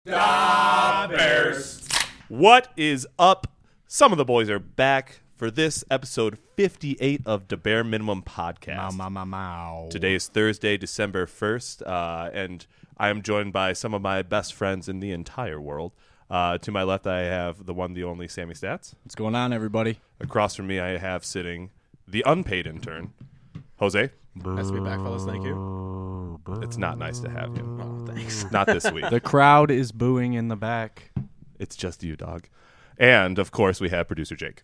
Da Bears. What is up? Some of the boys are back for this episode 58 of the Bare Minimum Podcast. Mow. Today is Thursday, December 1st, and I am joined by some of my best friends in the entire world. To my left, I have the one, the only Sammy Stats. What's going on, everybody? Across from me, I have sitting the unpaid intern, Jose. Nice to be back, fellas. Thank you. It's not nice to have you. Oh, thanks. Not this week. The crowd is booing in the back. It's just you, dog. And, of course, we have producer Jake.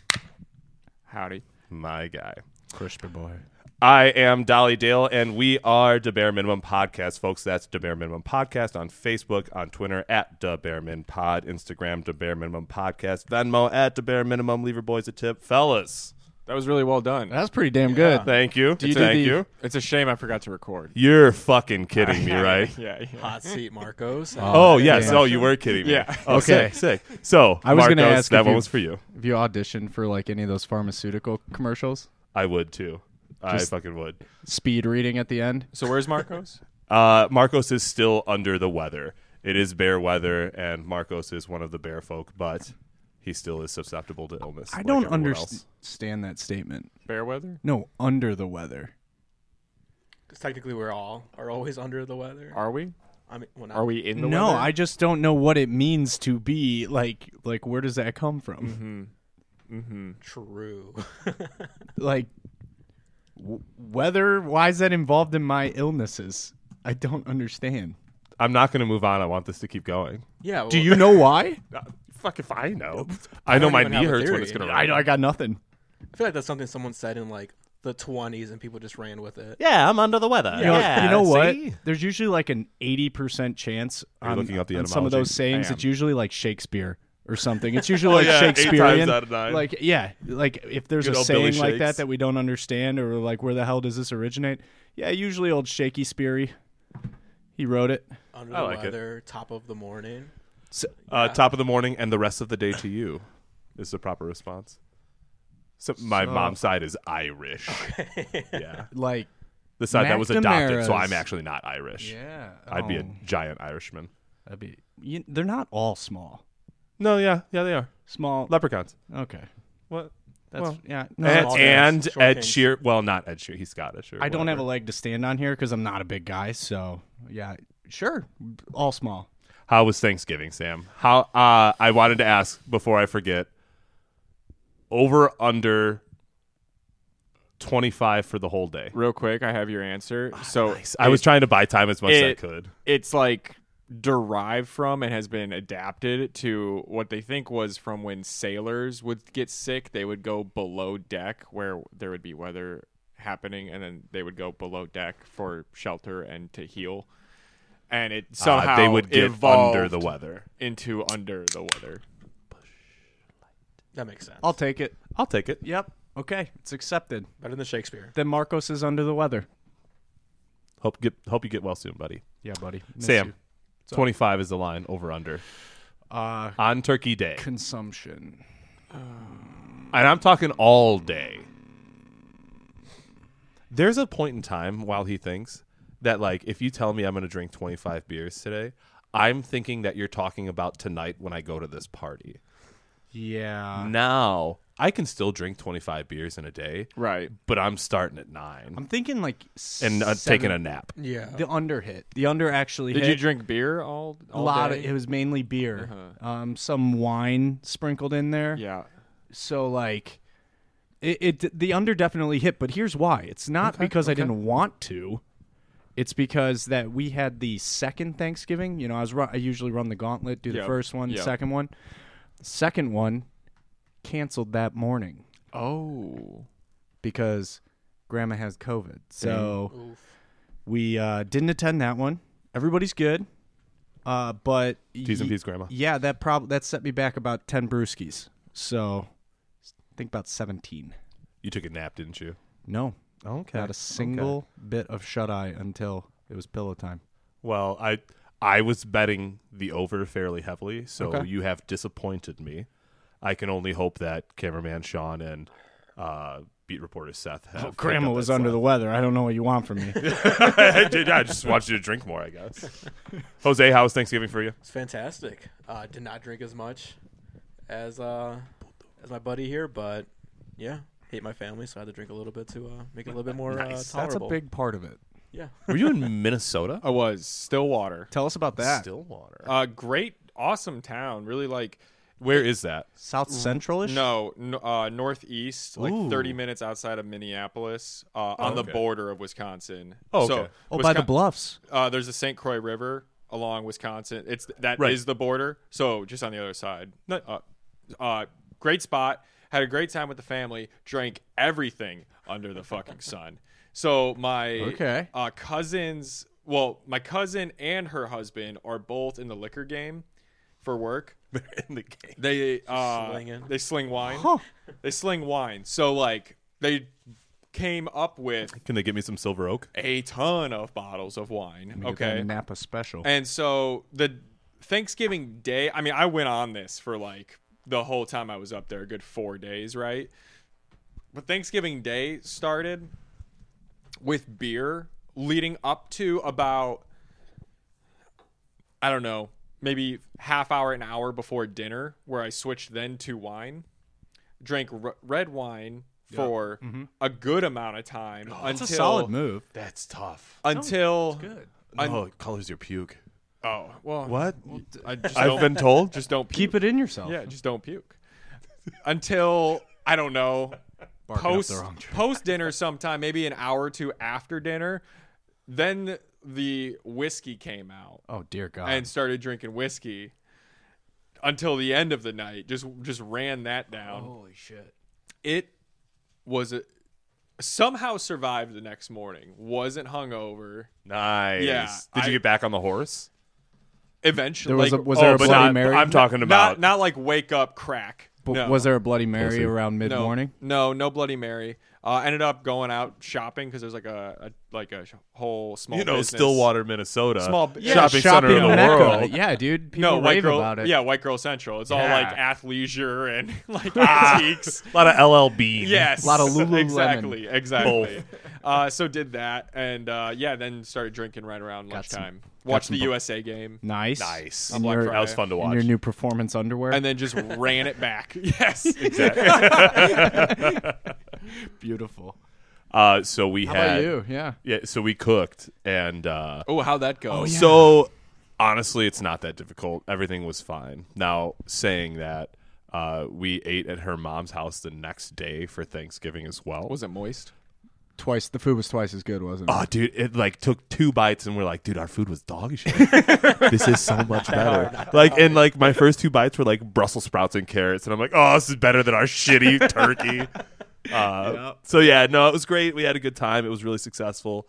Howdy. My guy. Crispy boy. I am Dolly Dale, and we are the Bare Minimum Podcast, folks. That's the Bare Minimum Podcast on Facebook, on Twitter, at the Bare Min Pod, Instagram, the Bare Minimum Podcast, Venmo, at the Bare Minimum. Leave your boys a tip. Fellas, That was really well done. That's pretty damn good. thank you. Do you Thank do the- you. It's a shame I forgot to record. You're fucking kidding me, right? Yeah. Hot seat, Marcos. Oh, yes. yeah. Oh, you were kidding me. Yeah. Oh, Okay. Sick. So, I was Marcos, gonna ask that if one you- was for you. If you auditioned for like any of those pharmaceutical commercials, I would, too. I Just- fucking would. speed reading at the end. So where's Marcos? Marcos is still under the weather. It is bear weather, and Marcos is one of the bear folk, but he still is susceptible to illness. I like don't everyone else. understand that statement. Bear weather? No, under the weather. Because technically we're all are always under the weather. Are we? I mean, well, Are we in the No, weather? I just don't know what it means to be like where does that come from? True. Like weather, why is that involved in my illnesses? I don't understand. I'm not going to move on. I want this to keep going. Yeah. Well, Do you know why? Fuck if I know. I know don't my even knee have a hurts when theory. it's going to I got nothing. I feel like that's something someone said in like the 20s, and people just ran with it. Yeah, I'm under the weather. You know what? There's usually like an 80% chance Are you on, looking up the on some of those etymology? sayings. I am. It's usually like Shakespeare or something. It's usually like yeah, 8 Shakespearean. times out of 9. Like like if there's Good a old Billy saying like Shakes. that we don't understand or like where the hell does this originate? Yeah, usually old Shakespeare. He wrote it. Under I the like it. weather, top of the morning. So, Top of the morning and the rest of the day to you is the proper response. So my mom's side is Irish. Yeah. like The side that was adopted, so McNamara's. I'm actually not Irish. yeah, I'd be a giant Irishman. That'd be. They're not all small. No, yeah, they are. Small. Leprechauns. Okay. What? That's Well, yeah. No, And, that's all fair. and Short Ed kings. Sheeran. Well, not Ed Sheeran. He's Scottish. Or I don't have a whatever. leg to stand on here because I'm not a big guy. So yeah, sure, all small. How was Thanksgiving, Sam? How? I wanted to ask before I forget. Over under 25 for the whole day. Real quick, I have your answer. So Nice. I was trying to buy time as much as I it- could. It's like derived from and has been adapted to what they think was from when sailors would get sick. They would go below deck where there would be weather happening, and then they would go below deck for shelter and to heal. And it somehow they would get evolved under the weather. into under the weather. That makes sense. I'll take it. I'll take it. Yep. Okay, it's accepted. Better than Shakespeare. Then Marcos is under the weather. Hope you get well soon, buddy. Yeah, buddy. Miss Sam, you. 25 is the line. Over under on Turkey Day, Consumption. and I'm talking all day. There's a point in time while he thinks that, like, if you tell me I'm going to drink 25 beers today, I'm thinking that you're talking about tonight when I go to this party. Yeah. Now, I can still drink 25 beers in a day, Right. but I'm starting at 9 I'm thinking like and taking a nap. Yeah. The under hit. The under actually Did hit. you drink beer all a lot day? of it was mainly beer. Some wine sprinkled in there. Yeah. So like the under definitely hit, but here's why. It's not because I didn't want to. It's because that we had the second Thanksgiving. You know, I usually run the gauntlet, do the Yep. first one, Yep. second one. The second one canceled that morning Oh. because Grandma has COVID. So Oof. we didn't attend that one. Everybody's good, but T's and P's, Grandma. yeah, that set me back about 10 brewskis. So I think about 17. You took a nap, didn't you? No, Okay. not a single bit of shut eye until it was pillow time. Well, I was betting the over fairly heavily, so Okay. you have disappointed me. I can only hope that cameraman Sean and beat reporter Seth. Have picked Grandma up was that under the slack. weather. I don't know what you want from me. I just want you to drink more, I guess. Jose, how was Thanksgiving for you? It's fantastic. Did not drink as much as my buddy here, but yeah, hate my family, so I had to drink a little bit to make it a little bit more Nice. tolerable. That's a big part of it. Yeah. Were you in Minnesota? I was Stillwater. Tell us about that. Stillwater. Great, awesome town. Really like Where is that? South Central-ish? no, northeast, like Ooh. 30 minutes outside of Minneapolis, on the okay. border of Wisconsin. Oh, So, okay. Oh, by the bluffs. there's the St. Croix River along Wisconsin. That Right. is the border. So just on the other side. Great spot. Had a great time with the family. Drank everything under the fucking sun. So my cousins, well, my cousin and her husband are both in the liquor game for work. They're in the game. They sling wine. Huh. They sling wine. So like they came up with Can they get me some Silver Oak? a ton of bottles of wine. Get that Okay. Napa special. And so the Thanksgiving Day, I mean, I went on this for like the whole time I was up there, a good 4 days, right? But Thanksgiving Day started with beer leading up to about, I don't know, maybe half hour, an hour before dinner, where I switched then to wine. Drank red wine for a good amount of time. That's until a solid move. That's tough. Until Good. No, it colors your puke. oh well, What? I just I've don't- been told. just don't puke. Keep it in yourself. Yeah, just don't puke. Until I don't know, Barking up the wrong tree. post dinner sometime, maybe an hour or two after dinner, then the whiskey came out Oh, dear God. and started drinking whiskey until the end of the night. Just ran that down. Holy shit. It was somehow survived the next morning. Wasn't hungover. Nice. Yeah, Did you I- get back on the horse? Eventually, There was like, was there a but Bloody not, Mary? I'm talking about. not like wake up crack. No. Was there a Bloody Mary Pussy. around mid-morning? No Bloody Mary. Ended up going out shopping because there's like a whole small business. Stillwater, Minnesota. Small- Yeah, shopping center of the Mecca. world. Yeah, dude. People No, White rave Girl. about it. Yeah, White Girl Central. It's all Yeah. like athleisure and like antiques. A lot of LL Bean. Yes, A lot of Lululemon. Exactly. So did that, and then started drinking right around lunchtime. Watched the some USA game, Nice. Nice. On Black That was Friday. fun to In watch. your new performance underwear. and then just ran it back. Yes, Beautiful. So we How had. about you? Yeah. Yeah. So we cooked, and Oh, how'd that go? yeah. so honestly, it's not that difficult. Everything was fine. Now, saying that, we ate at her mom's house the next day for Thanksgiving as well. Was it moist? Twice. The food was twice as good, wasn't it? Oh, dude, it like took 2 bites, and we're like, dude, our food was dog shit. This is so much better. Like, and like my first 2 bites were like Brussels sprouts and carrots, and I'm like, oh, this is better than our shitty turkey. So yeah, no, it was great. We had a good time. It was really successful.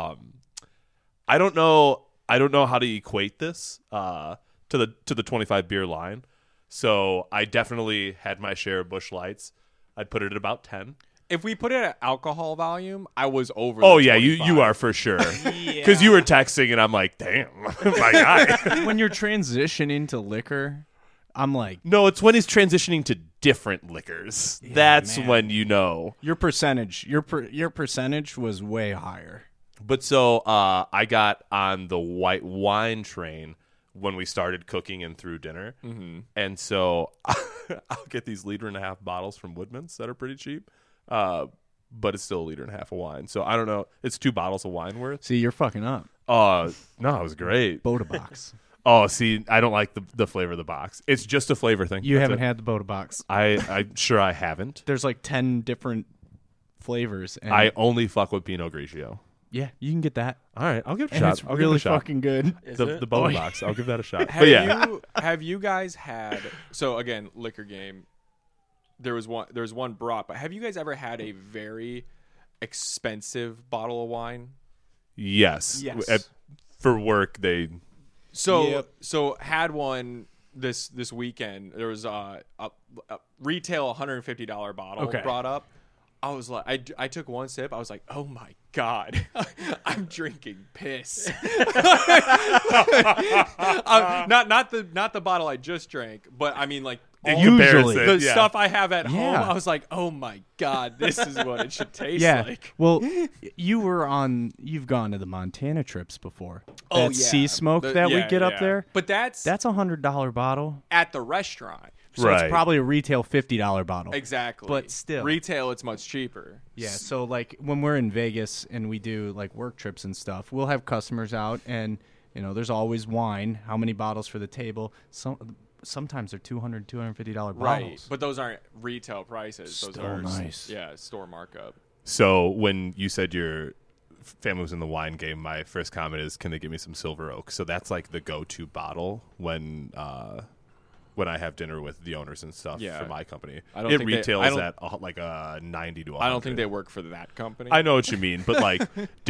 I don't know how to equate this to the 25 beer line. So I definitely had my share of Busch Lights. I'd put it at about 10. If we put it at alcohol volume, I was over. Oh the yeah, 25. you are for sure. Because you were texting and I'm like, damn, my guy. When you're transitioning to liquor, I'm like, No, it's when he's transitioning to different liquors. That's man. when you know. your percentage was way higher. But so I got on the white wine train when we started cooking and through dinner. Mm-hmm. And so I'll get these 1.5 liter bottles from Woodman's that are pretty cheap. But it's still 1.5 liters of wine. So I don't know. It's 2 bottles of wine worth. See, you're fucking up. No, it was great. Boda box. Oh, see, I don't like the flavor of the box. It's just a flavor thing. You That's haven't it. had the Boda box. I'm sure I haven't. There's like 10 different flavors. And I only fuck with Pinot Grigio. yeah, you can get that. All right, I'll give it a And shot. it's I'll give it a really shot. fucking good. Is The it? Boba box. I'll give that a shot. Have But yeah, have you guys had? So again, liquor game. There was one brought, but have you guys ever had a very expensive bottle of wine? yes. Yes. For work, they. So had one this weekend. There was a retail $150 bottle Okay. brought up. I was like, I took one sip. I was like, oh my God, I'm drinking piss. Not the bottle I just drank, but I mean like In Usually. comparison, the yeah. stuff I have at home, Yeah. I was like, oh my God, this is what it should taste Yeah. like. Well, you've gone to the Montana trips before. Oh, That sea smoke that we get up there. But that's That's $100 bottle. at the restaurant. So Right. it's probably a retail $50 bottle. Exactly. But still. Retail, it's much cheaper. Yeah, so like when we're in Vegas and we do like work trips and stuff, we'll have customers out and there's always wine, how many bottles for the table. Sometimes they're $200, $250 bottles. Right. But those aren't retail prices. Those Still are nice. Yeah, store markup. So when you said your family was in the wine game, my first comment is, can they give me some Silver Oak? So that's like the go-to bottle when I have dinner with the owners and stuff Yeah. for my company. I don't it think they- retails I don't- at like a 90 to 100. I don't think they work for that company. I know what you mean, but like,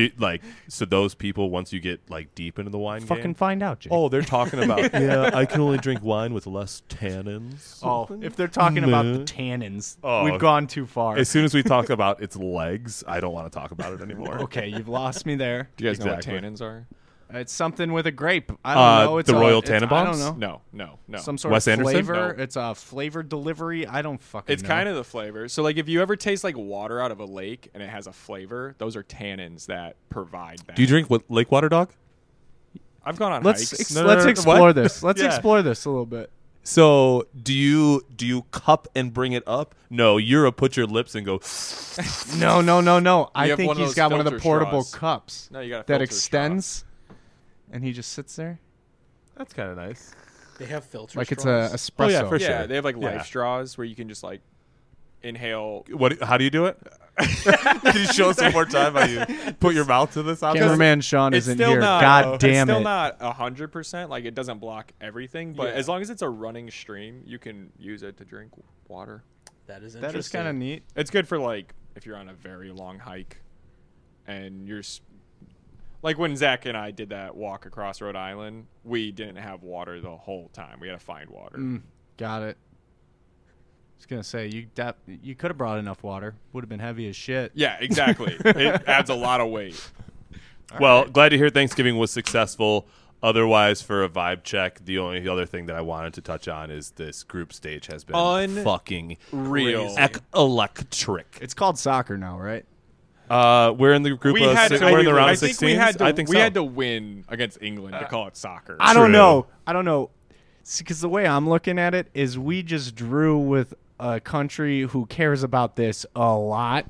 so those people, once you get like deep into the wine Fucking game, find out, Jake. oh, they're talking about yeah, I can only drink wine with less tannins. Oh, if they're talking about the Meh. tannins, Oh. we've gone too far. As soon as we talk about its legs, I don't want to talk about it anymore. Okay, you've lost me there. Do you guys Exactly. know what tannins are? It's something with a grape. I don't know. It's the Royal I don't Tannenbaums? know. No. Some sort Wes of Anderson? flavor. No. It's a flavor delivery. I don't fucking It's know. kind of the flavor. So, like, if you ever taste like water out of a lake and it has a flavor, those are tannins that provide that. Do you drink lake water, dog? I've gone on Let's hikes. let's What? explore this. Let's Yeah. explore this a little bit. So do you cup and bring it up? No, you're put your lips and go. No. I have think one of he's those got one of the filter portable straws. cups No, you got a that filter extends, and he just sits there That's kind of nice. They have filter like it's straws. a espresso. Oh, yeah, for Yeah, sure. they have like Yeah. life straws where you can just like inhale. What? How do you do it? Can you show us one more time how you put your mouth to this? Object? Cameraman Sean It's isn't still here. not. God damn it's still it! not 100%. Like it doesn't block everything, but Yeah. as long as it's a running stream, you can use it to drink water. That is That is interesting. kind of neat. It's good for like if you're on a very long hike, and like when Zach and I did that walk across Rhode Island, we didn't have water the whole time. We had to find water. Got it. I was gonna say you could have brought enough water. Would have been heavy as shit. Yeah, exactly. It adds a lot of weight. Well, glad to hear Thanksgiving was successful. Otherwise, for a vibe check, the only other thing that I wanted to touch on is this group stage has been fucking Real. electric. It's called soccer now, right? We're in the group We of had six, to, we're in the round I of think 16. we had to, I think we so. had to win against England to call it soccer. I don't True. know. Because the way I'm looking at it is we just drew with a country who cares about this a lot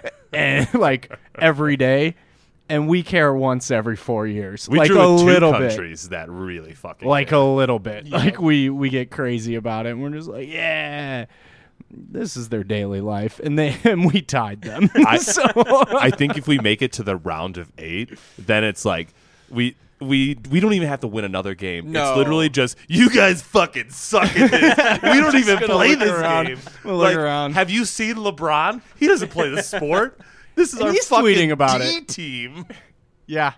and like every day, and we care once every 4 years. We like drew a with two little bit. countries that really fucking Like care. a little bit. Like we get crazy about it and we're just like, yeah. This is their daily life, and we tied them. So I think if we make it to the round of 8, then it's like we don't even have to win another game. No. It's literally just you guys fucking suck at this. We don't even gonna play look this around. game. We'll look Like, around. Have you seen LeBron? He doesn't play the sport. This is And our he's fucking tweeting about D it. team. yeah,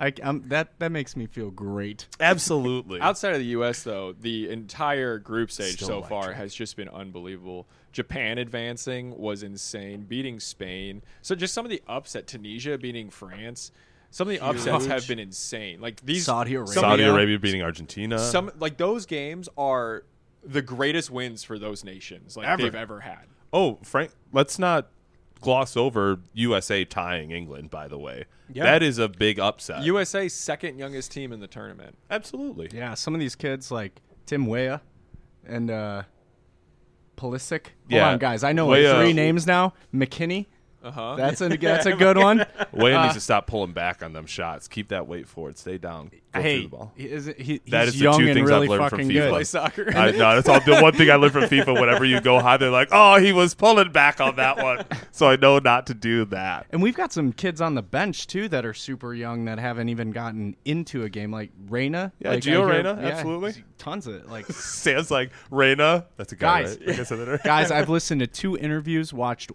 that makes me feel great. Absolutely. Outside of the U.S., though, the entire group stage Still so far electric. has just been unbelievable. Japan advancing was insane, beating Spain. So just some of the upset, Tunisia beating France. Some of the upsets have been insane. Like these Saudi Arabia. some of Saudi the- Arabia beating Argentina. Some like those games are the greatest wins for those nations like Ever. they've ever had. Oh, Frank, let's not gloss over USA tying England, by the way. Yeah. That is a big upset. USA's second youngest team in the tournament. Absolutely. Yeah, some of these kids like Tim Weah and Pulisic. Hold Yeah. on, guys. I know Weah- like 3 names now. McKinney. Uh-huh. That's a good one. Wayne needs to stop pulling back on them shots. Keep that weight forward. Stay down. Go through Hey, the ball. he's That is the young two and things really I've learned from fucking FIFA. good. Play soccer. No, that's all. The one thing I learned from FIFA. Whenever you go high, they're like, "Oh, he was pulling back on that one," so I know not to do that. And we've got some kids on the bench too that are super young that haven't even gotten into a game, like Reyna. Yeah, like, Gio I hear- Reyna, absolutely. tons of it. Like Sam's like, "Reyna, that's a guy." Guys. Right? Like I said that guys, I've listened to 2 interviews, watched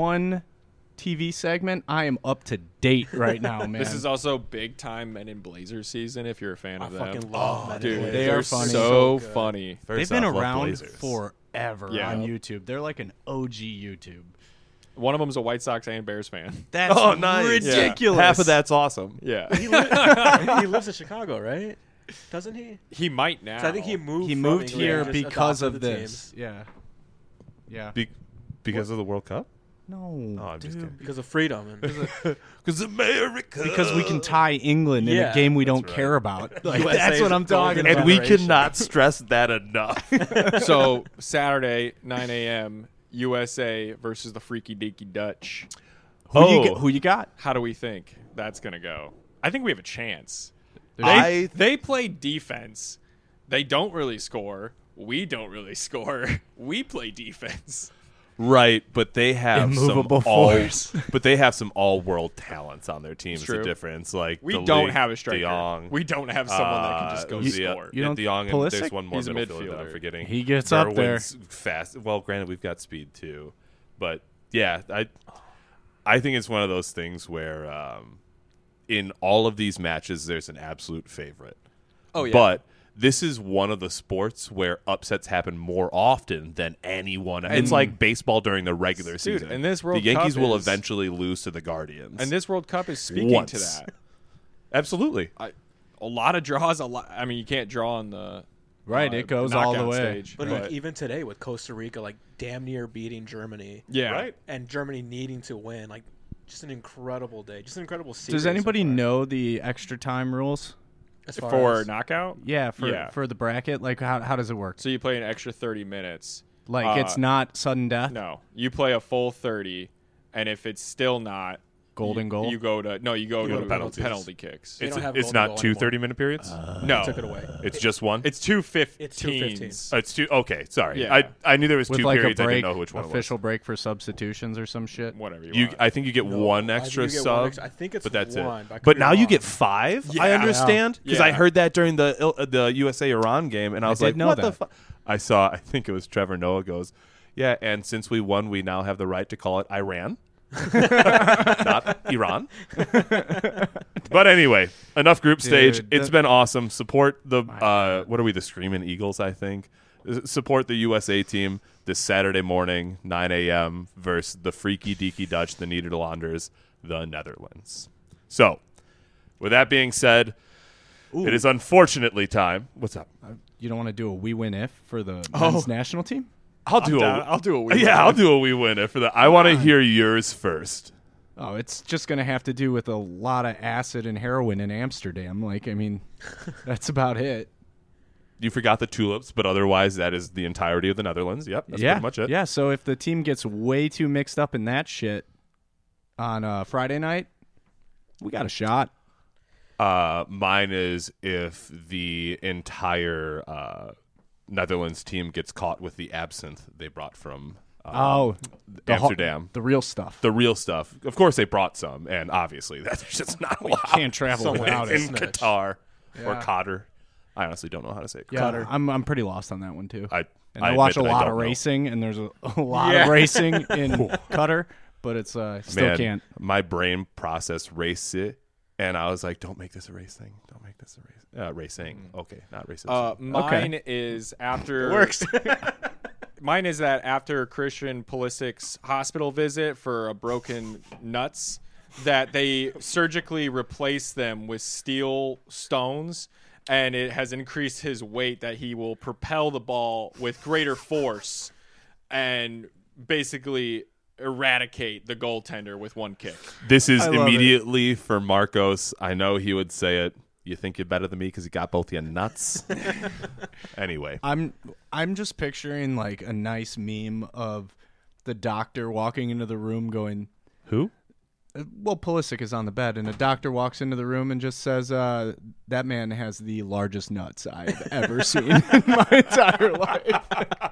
1 TV segment. I am up to date right now, man. This is also big time Men in Blazers season if you're a fan I of them. fucking love Men in Dude, Blazers. They they're are funny. so good. funny. They've First been off, love around Blazers. forever Yeah. on YouTube. They're like an OG YouTube. One of them's a White Sox and Bears fan. That's Oh, nice. ridiculous. Half of that's awesome. Yeah. He lives in Chicago, right? Doesn't he? He might now. So I think he moved. He from moved England here and just because of adopted the this. teams. Yeah. Because of the World Cup? No, Oh, I'm just kidding. Because of freedom. And Because America. because we can tie England in Yeah, a game we that's don't right. care about. Like, USA's that's what I'm talking golden about. And we generation. cannot stress that enough. So Saturday, 9 a.m., USA versus the Freaky Deaky Dutch. Who you got? How do we think that's going to go? I think we have a chance. I- They play defense. They don't really score. We don't really score. We play defense. Right, but they have Immovable some all, force. but they have some all-world talents on their team. Is the true. difference? Like We the don't League, have a striker. De Jong, We don't have someone that can just go score. You don't- De Jong, and Pulisic? there's one more He's a middle fielder that I'm midfielder. forgetting. He gets up there. Bergwijn's fast. Well, granted, we've got speed too, but yeah, I think it's one of those things where in all of these matches, there's an absolute favorite. Oh, yeah. But this is one of the sports where upsets happen more often than anyone. It's like baseball during the regular season. and this World the Yankees Cup will is- eventually lose to the Guardians. And this World Cup is speaking Once. to that. Absolutely. A lot of draws. I mean, you can't draw on the Right, it goes all the knockout way. stage, But like even today with Costa Rica, like damn near beating Germany, yeah, Right. and Germany needing to win, like just an incredible day, just an incredible series. Does so anybody far. know the extra time rules? As far For as- knockout. Yeah, Yeah. for the bracket. Like, how does it work? So you play an extra 30 minutes. Like, it's not sudden death. No, you play a full 30, and if it's still not Golden you, goal? you go to to penalties. penalty kicks. They It's, don't have it's golden not goal two anymore. 30-minute periods? No, Took it away. It's just one? It's two 15s. It's 2 15s. It's two. Okay, sorry. Yeah. I knew there was With two like periods. a I break, didn't know which one official break for substitutions or some shit. Whatever you, it was. want. I think you get No, one I think extra you get sub. one extra- I think it's but that's one, it. but I could But be now you wrong. get 5. I Yeah. understand because I Yeah. heard that during the USA Iran game, and I was did like, know "What the that. fuck?" I think it was Trevor Noah goes, "Yeah, and since we won, we now have the right to call it Iran." Not Iran. But anyway, enough group stage. Dude, It's been awesome. Support the what are we, the Screaming Eagles, I think. Support the USA team this Saturday morning, 9 a.m. versus the Freaky Deaky Dutch, the Nederlanders, the Netherlands. So, with that being said, it is unfortunately time. What's up? You don't want to do a we win if for the men's national team? I'll do I'll do a wee Yeah, win. I'll do a we win it for that. I want to hear yours first. Oh, it's just going to have to do with a lot of acid and heroin in Amsterdam. Like, I mean, that's about it. You forgot the tulips, but otherwise that is the entirety of the Netherlands. Yep, that's yeah, pretty much it. Yeah, so if the team gets way too mixed up in that shit on Friday night, we got a shot. Mine is if the entire Netherlands team gets caught with the absinthe they brought from The Amsterdam. the real stuff. The real stuff. Of course, they brought some, and obviously that's just not allowed Can't travel Someone without in it. Snitch. Qatar or Yeah. Qatar. I honestly don't know how to say it. Yeah, Cutter. I'm pretty lost on that one too. I watch a admit that I lot don't of know. racing, and there's a lot Yeah. of racing in Qatar, but it's still Man, can't. my brain processed race it, and I was like, "Don't make this a race thing. Don't make this a race. Racing. Okay, not racist. Mine is after Works. Mine is that after Christian Pulisic's hospital visit for a broken nuts, that they surgically replace them with steel stones, and it has increased his weight that he will propel the ball with greater force and basically eradicate the goaltender with one kick. This is I love immediately for Marcos. I know he would say it. You think you're better than me because you got both your nuts? Anyway. I'm just picturing like a nice meme of the doctor walking into the room going, Who? well, Pulisic is on the bed, and a doctor walks into the room and just says, that man has the largest nuts I've ever seen in my entire life.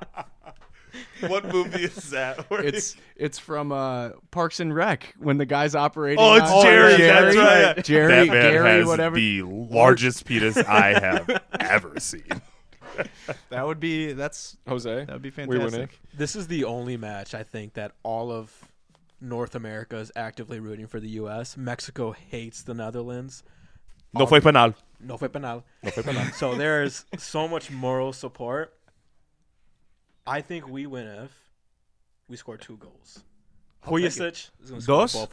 What movie is that? It's from Parks and Rec when the guy's operating. Oh, it's on- Jerry. Jerry, That's right. Jerry, that man Gary, has whatever. the largest penis I have ever seen. That would be that Jose, would be we win it. fantastic. This is the only match I think that all of North America is actively rooting for the U.S. Mexico hates the Netherlands. No fue penal. No fue penal. So there's so much moral support. I think we win if we score 2 goals. Pulisic is going to score Dos? both of them.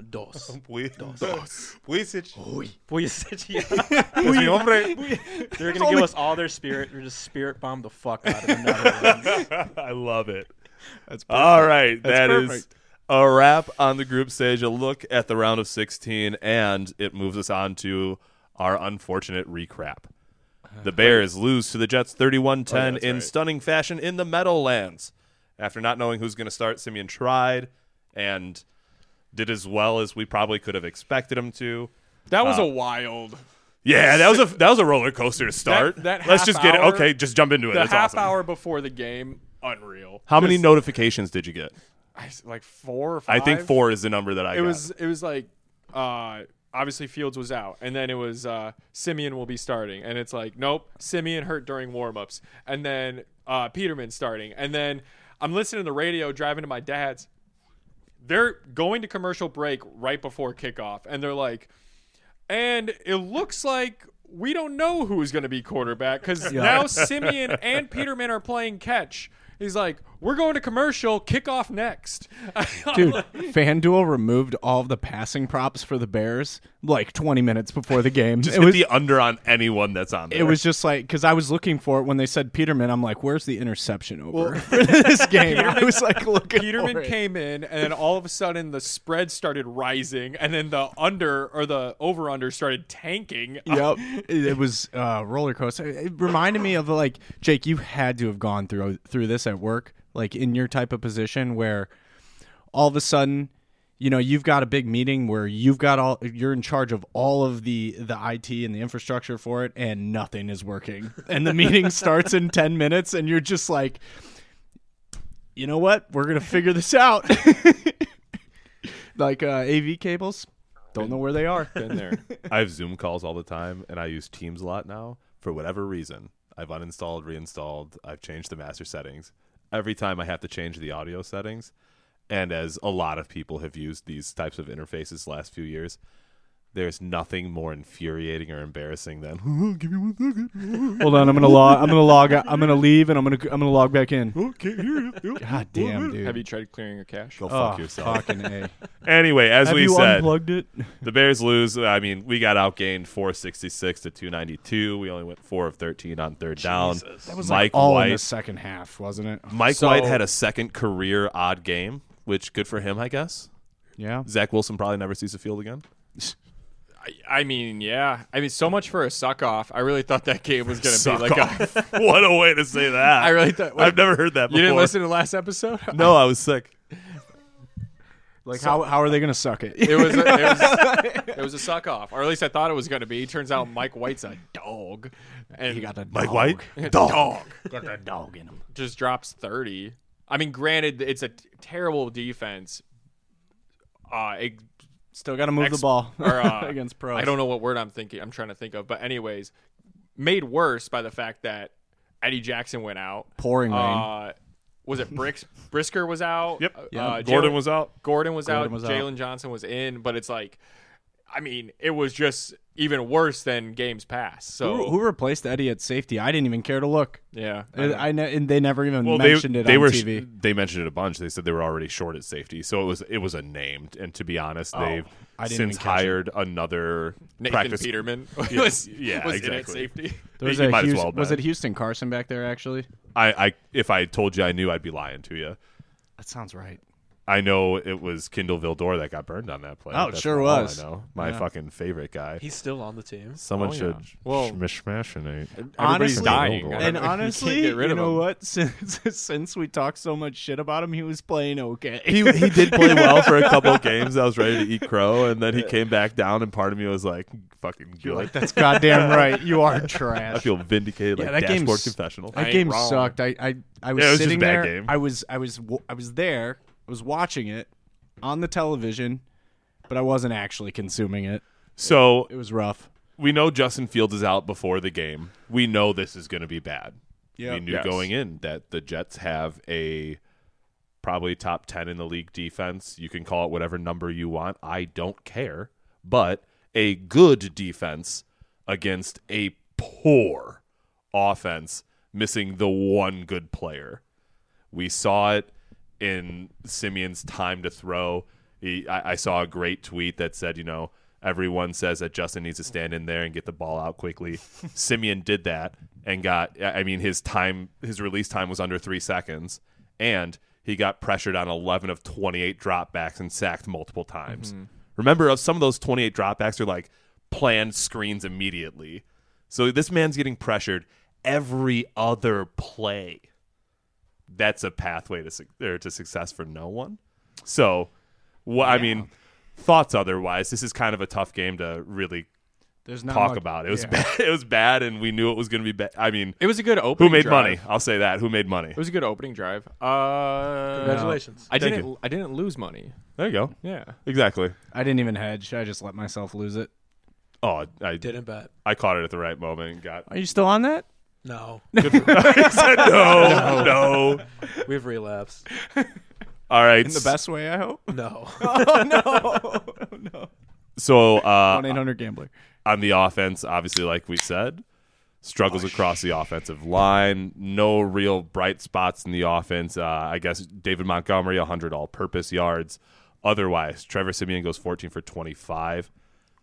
Dos. Pulisic. Pulisic. Mi hombre. They're going to give us all their spirit. They're just spirit bomb the fuck out of the Netherlands. I love it. That's All right, That's that is perfect. a wrap on the group stage. A look at the round of 16, and it moves us on to our unfortunate recap. The Bears lose to the Jets 31-10 in stunning fashion in the Meadowlands. After not knowing who's going to start, Simeon tried and did as well as we probably could have expected him to. That was a wild. Yeah, that was a roller coaster to start. That Let's just get it. half hour- Okay, just jump into it. The That's half awesome. hour before the game, unreal. How many Just- notifications did you get? Like 4 or 5. I think 4 is the number that I got. It was like obviously Fields was out, and then it was Simeon will be starting, and it's like nope, Simeon hurt during warmups, and then Peterman starting, and then I'm listening to the radio driving to my dad's. They're going to commercial break right before kickoff, and they're like, and it looks like we don't know who's going to be quarterback because now Simeon and Peterman are playing catch. He's like, we're going to commercial, kickoff next. Dude, FanDuel removed all of the passing props for the Bears like 20 minutes before the game. Just hit the under on anyone that's on there. It was just like, because I was looking for it when they said Peterman. I'm like, where's the interception over for this game? I was like looking Peterman for it. came in, and then all of a sudden the spread started rising, and then the under or the over under started tanking. Yep, it was roller coaster. It reminded me of like, Jake, you had to have gone through this at work, like in your type of position where all of a sudden, you know, you've got a big meeting where you're in charge of all of the IT and the infrastructure for it, and nothing is working, and the meeting starts in 10 minutes, and you're just like, you know what, we're gonna figure this out. Like AV cables, don't know where they are. Been there. I have Zoom calls all the time, and I use Teams a lot now. For whatever reason, I've uninstalled, reinstalled. I've changed the master settings. Every time I have to change the audio settings, and as a lot of people have used these types of interfaces the last few years, there's nothing more infuriating or embarrassing than give me 1 second. Hold on, I'm gonna log out. I'm gonna leave, and I'm gonna log back in. Okay, here. God damn, dude. Have you tried clearing your cache? Go fuck yourself. Fucking A. Anyway, as Have we you said, unplugged it? the Bears lose. I mean, we got outgained 466 to 292. We only went 4 of 13 on third down. That was Mike all White. in the second half, wasn't it? Mike So- White had a second career odd game, which good for him, I guess. Yeah. Zach Wilson probably never sees the field again. I mean, yeah. I mean, so much for a suck off. I really thought that game was going to be like a. What a way to say that. I really thought. I've never heard that before. You didn't listen to the last episode? No, I was sick. Like how are they gonna suck it? It was a suck off, or at least I thought it was going to be. Turns out Mike White's a dog, and He got a Mike dog. White? dog Got a dog in him. just drops 30. I mean, granted, it's a terrible defense. Still got to move the ball or, against pros. I don't know what word I'm trying to think of, but anyways, made worse by the fact that Eddie Jackson went out. Pouring rain. Was it Brisker was out? Yep. Yeah. Gordon was out. Gordon was out. was out. Jalen Johnson was in, but it's like, I mean, it was just even worse than games past. So Who replaced Eddie at safety? I didn't even care to look. yeah, And they never even Well, mentioned it on were TV. they mentioned it a bunch. They said they were already short at safety, so it was a named. And to be honest, they've I didn't since even catch it. hired another Nathan practice. Peterman Yeah, was yeah, in at exactly. safety. There was He a might as Houston, well have was been. it Houston Carson back there actually? I if I told you I knew, I'd be lying to you. That sounds right. I know it was Kendall Vildor that got burned on that play. Oh, it That's sure all was. I know. My fucking favorite guy. He's still on the team. Someone Oh, yeah. should Well, smashionate. Everybody's Honestly- dying. And And You can't honestly, get rid you of know him. what? Since we talked so much shit about him, he was playing okay. He did play well for a couple of games. I was ready to eat crow, and then he came back down, and part of me was like, "Fucking You're good." like, that's goddamn right. You are I trash. feel vindicated, Yeah, like that game's- dashboard confessional. I That ain't game wrong. sucked. I was Yeah, it was just sitting a bad there. game. I was there. I was watching it on the television, but I wasn't actually consuming it. So It was rough. we know Justin Fields is out before the game. We know this is going to be bad. Yeah. We knew Yes. going in that the Jets have a probably top 10 in the league defense. You can call it whatever number you want. I don't care. But a good defense against a poor offense, missing the one good player. We saw it in Simeon's time to throw. I saw a great tweet that said, everyone says that Justin needs to stand in there and get the ball out quickly. Simeon did that and his release time was under 3 seconds, and he got pressured on 11 of 28 dropbacks and sacked multiple times. Mm-hmm. Remember, some of those 28 dropbacks are like planned screens immediately. So this man's getting pressured every other play. That's a pathway to success for no one. So, I mean, thoughts otherwise. This is kind of a tough game to really talk about. It was bad. It was bad, and we knew it was going to be bad. I mean, it was a good opening. Who made drive. money? I'll say that. Who made money? It was a good opening drive. Congratulations. I didn't lose money. There you go. Yeah, exactly. I didn't even hedge. I just let myself lose it. Oh, I didn't bet. I caught it at the right moment and got. Are you still on that? No. He said no. We've relapsed. All right. In the best way, I hope. No. Oh, no. So 1-800-GAMBLER. On the offense, obviously, like we said, struggles across the offensive line. No real bright spots in the offense. I guess David Montgomery, 100 all-purpose yards. Otherwise, Trevor Siemian goes 14 for 25.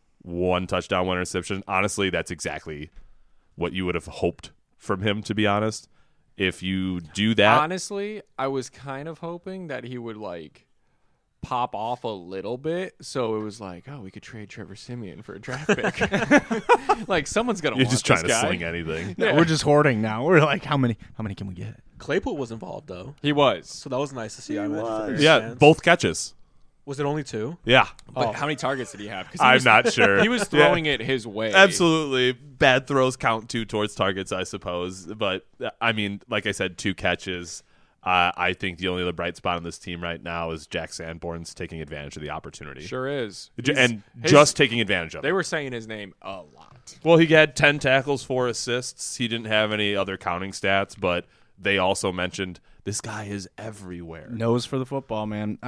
1 touchdown, 1 interception. Honestly, that's exactly what you would have hoped from him, to be honest. If you do that. Honestly, I was kind of hoping that he would pop off a little bit, so it was like, oh, we could trade Trevor Siemian for a draft pick. Someone's gonna. You're want just trying this to guy. sling anything. Yeah. We're just hoarding now. We're like, how many can we get? Claypool was involved though, He was. so that was nice to see. I imagine for their Yeah, fans. both catches. Was it only 2? Yeah. But how many targets did he have? 'Cause I'm not sure. He was throwing it his way. Absolutely. Bad throws count 2 towards targets, I suppose. But, I mean, like I said, 2 catches. I think the only other bright spot on this team right now is Jack Sanborn's taking advantage of the opportunity. Sure is. Just taking advantage of it. They were saying his name a lot. Well, he had 10 tackles, 4 assists. He didn't have any other counting stats, but they also mentioned this guy is everywhere. Nose for the football, man.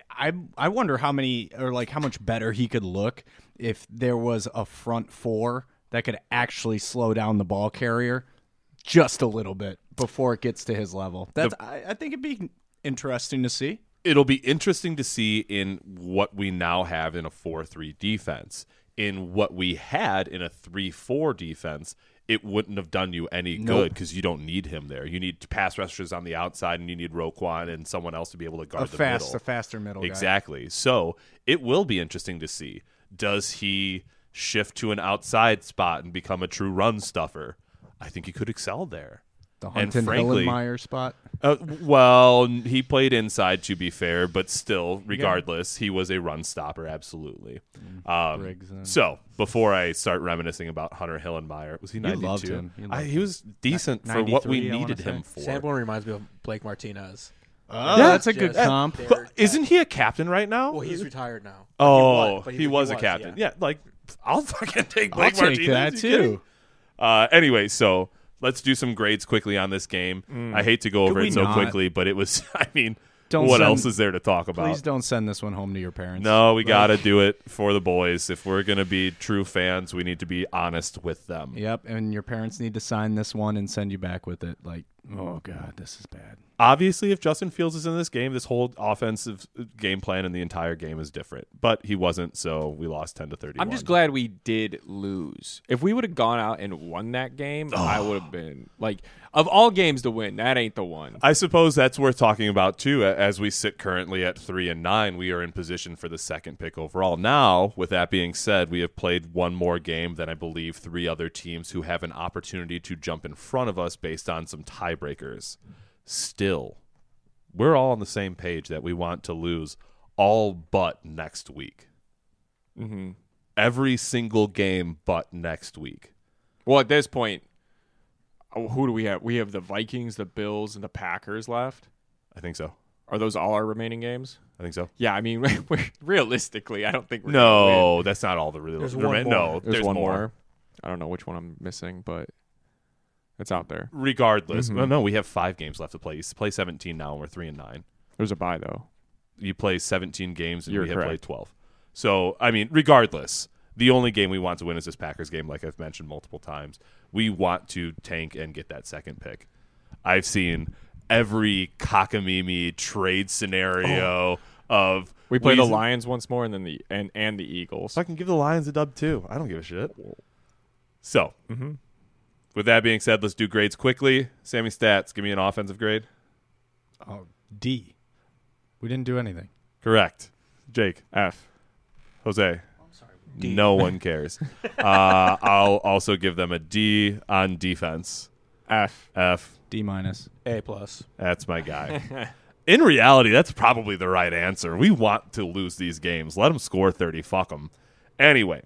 I wonder how much better he could look if there was a front 4 that could actually slow down the ball carrier just a little bit before it gets to his level. I think it'd be interesting to see. It'll be interesting to see in what we now have in a 4-3 defense. In what we had in a 3-4 defense, it wouldn't have done you any good because you don't need him there. You need pass rushers on the outside, and you need Roquan and someone else to be able to guard the middle. A faster middle guy. Exactly. So it will be interesting to see. Does he shift to an outside spot and become a true run stuffer? I think he could excel there. The Hillenmeyer spot? Well, he played inside, to be fair, but still, regardless, he was a run stopper, absolutely. So, before I start reminiscing about Hunter Hillenmeyer, was he 92? You loved him. He was decent for what we needed him for. Sanborn reminds me of Blake Martinez. Oh, that's a good comp. But isn't he a captain right now? Well, he's retired now. Oh, but he was a captain. Yeah, I'll fucking take I'll Blake take Martinez. that, too. Anyway, so let's do some grades quickly on this game. I hate to go over we it so not? quickly, but it was, I mean, Don't what send- else is there to talk about? Please don't send this one home to your parents. No, we got to do it for the boys. If we're going to be true fans, we need to be honest with them. Yep, and your parents need to sign this one and send you back with it. Oh, God, this is bad. Obviously, if Justin Fields is in this game, this whole offensive game plan in the entire game is different. But he wasn't, so we lost 10-31. I'm just glad we did lose. If we would have gone out and won that game, I would have been of all games to win, that ain't the one. I suppose that's worth talking about too. As we sit currently at 3-9, we are in position for the second pick overall. Now, with that being said, we have played one more game than I believe 3 other teams who have an opportunity to jump in front of us based on some tiebreakers. Still, we're all on the same page that we want to lose all but next week. Mm-hmm. Every single game but next week. Well, at this point, who do we have? We have the Vikings, the Bills, and the Packers left. I think so. Are those all our remaining games? I think so. Yeah, I mean, realistically, I don't think we're gonna No, win. that's not all the real. There's one more. No, There's one more. I don't know which one I'm missing, but it's out there. Regardless, Mhm. no, we have 5 games left to play. You play 17 now, and we're 3-9. There's a bye though. You play 17 games, and You're we have correct. played 12. So, I mean, regardless, the only game we want to win is this Packers game, like I've mentioned multiple times. We want to tank and get that second pick. I've seen every cockamamie trade scenario of We play the wheezing. Lions once more, and then the Eagles. So I can give the Lions a dub too. I don't give a shit. So, with that being said, let's do grades quickly. Sammy Stats, give me an offensive grade. Oh, D. We didn't do anything. Correct. Jake. F. Jose. D. No one cares. I'll also give them a D on defense. F. F. D minus. A+. That's my guy. In reality, that's probably the right answer. We want to lose these games. Let them score 30. Fuck them. Anyway,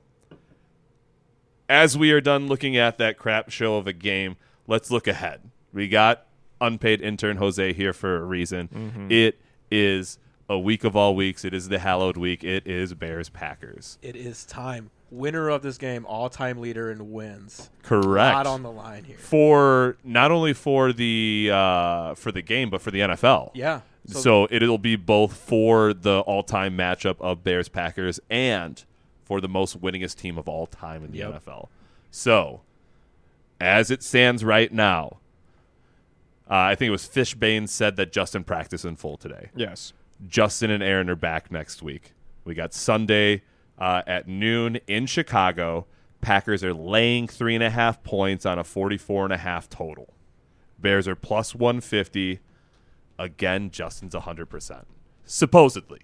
as we are done looking at that crap show of a game, let's look ahead. We got unpaid intern Jose here for a reason. It is a week of all weeks. It is the hallowed week. It is Bears-Packers. It is time. Winner of this game, all-time leader in wins. Correct. Not on the line here. For not only for the game, but for the NFL. Yeah. So it'll be both for the all-time matchup of Bears-Packers and for the most winningest team of all time in the NFL. So, as it stands right now, I think it was Fishbane said that Justin practiced in full today. Yes. Justin and Aaron are back next week. We got Sunday at noon in Chicago. Packers are laying 3.5 points on a 44.5 total. Bears are plus 150. Again, Justin's 100%. Supposedly.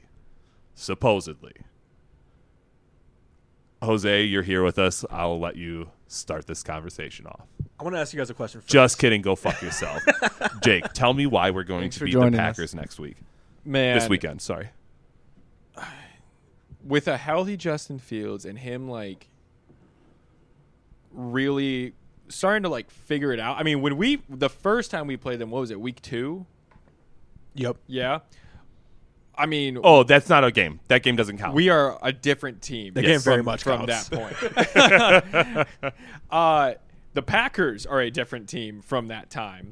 Jose, you're here with us. I'll let you start this conversation off. I want to ask you guys a question first. Just kidding. Go fuck yourself. Jake, tell me why we're going Thanks to for beat the joining Packers us. next week. Man. This weekend, sorry. With a healthy Justin Fields and him, like, really starting to, like, figure it out. I mean, the first time we played them, what was it, week 2? Yep. Yeah. I mean, Oh, that's not a game. That game doesn't count. we are a different team. The game very from- much from counts. that point. The Packers are a different team from that time.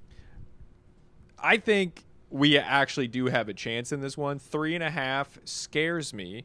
I think we actually do have a chance in this one. 3.5 scares me.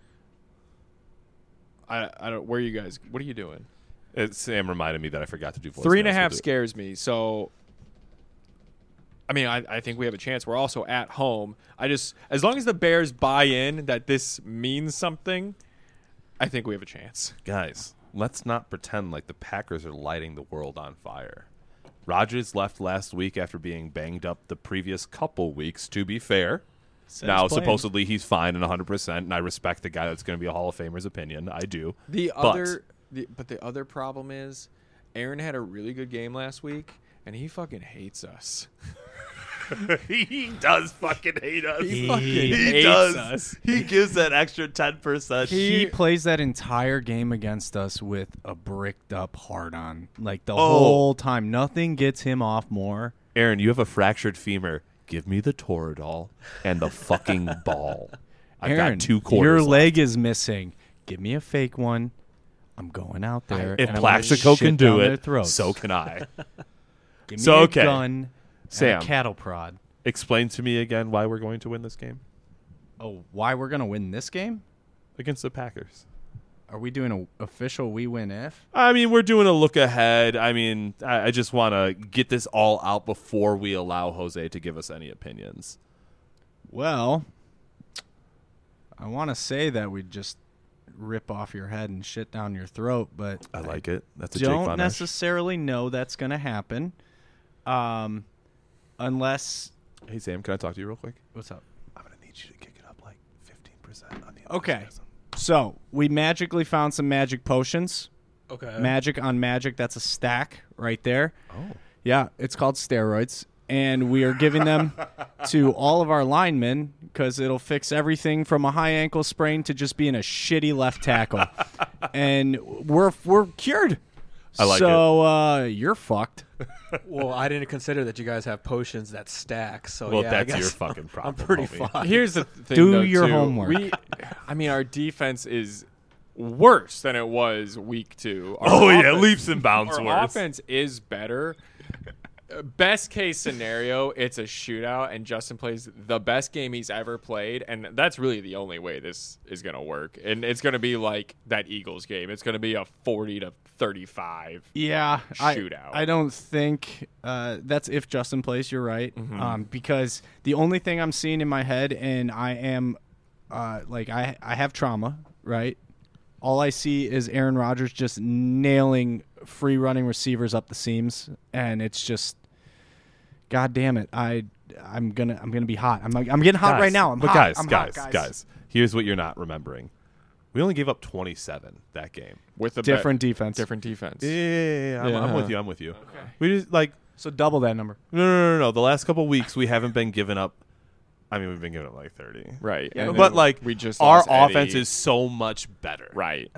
I don't. Where are you guys? What are you doing? Sam reminded me that I forgot to do voicemails. 3.5 We'll do it. scares me. So, I mean, I think we have a chance. We're also at home. As long as the Bears buy in that this means something, I think we have a chance. Guys, let's not pretend like the Packers are lighting the world on fire. Rodgers left last week after being banged up the previous couple weeks, to be fair. Now, he's playing. supposedly, he's fine and 100%, and I respect the guy that's going to be a Hall of Famer's opinion. I do. But the other problem is Aaron had a really good game last week, and he fucking hates us. He does fucking hate us. He fucking He hates does. us. He gives that extra 10%. He plays that entire game against us with a bricked up hard on. Like the whole time. Nothing gets him off more. Aaron, you have a fractured femur. Give me the Toradol and the fucking ball. I've Aaron, got 2 quarters your left. leg is missing. Give me a fake one. I'm going out there. If and I'm gonna Plaxico shit can do down their it, throats. so can I. Give me So, a okay. gun Sam. and a cattle prod. Explain to me again why we're going to win this game Oh, why we're going to win this game? against the Packers. Are we doing an official we win if? I mean, we're doing a look ahead. I mean, I just want to get this all out before we allow Jose to give us any opinions. Well, I want to say that we just rip off your head and shit down your throat, but I like it. That's a Jake don't Von Esch. necessarily know that's going to happen. Unless Hey, Sam, can I talk to you real quick? what's up? I'm going to need you to kick it up like 15% on the Okay. enthusiasm. So, we magically found some magic potions. Okay. Magic on magic, that's a stack right there. Oh. Yeah, it's called steroids. And we are giving them to all of our linemen because it'll fix everything from a high ankle sprain to just being a shitty left tackle. And we're cured. I like so you're fucked. Well, I didn't consider that you guys have potions that stack. So Well, yeah, I that's your guess fucking I'm problem, pretty homie. fine. Here's the thing, Do though, your too. homework. I mean, our defense is worse than it was week 2. Our Oh, yeah, offense- leaps and bounds Our worse. offense is better. best case scenario, it's a shootout, and Justin plays the best game he's ever played, and that's really the only way this is going to work. And it's going to be like that Eagles game. It's going to be a 40-35 shootout. I don't think that's if Justin plays. You're right, because the only thing I'm seeing in my head, and I am I have trauma, right? All I see is Aaron Rodgers just nailing free running receivers up the seams, and it's just, God damn it! I'm gonna be hot. I'm getting hot right now. I'm hot. Guys, here's what you're not remembering. We only gave up 27 that game with a different defense. Different defense. Yeah, I'm with you. Okay. We just so double that number. No. The last couple weeks we haven't been giving up. I mean, we've been giving up like 30. Right. Yeah, but we just our lost offense Eddie. is so much better. Right.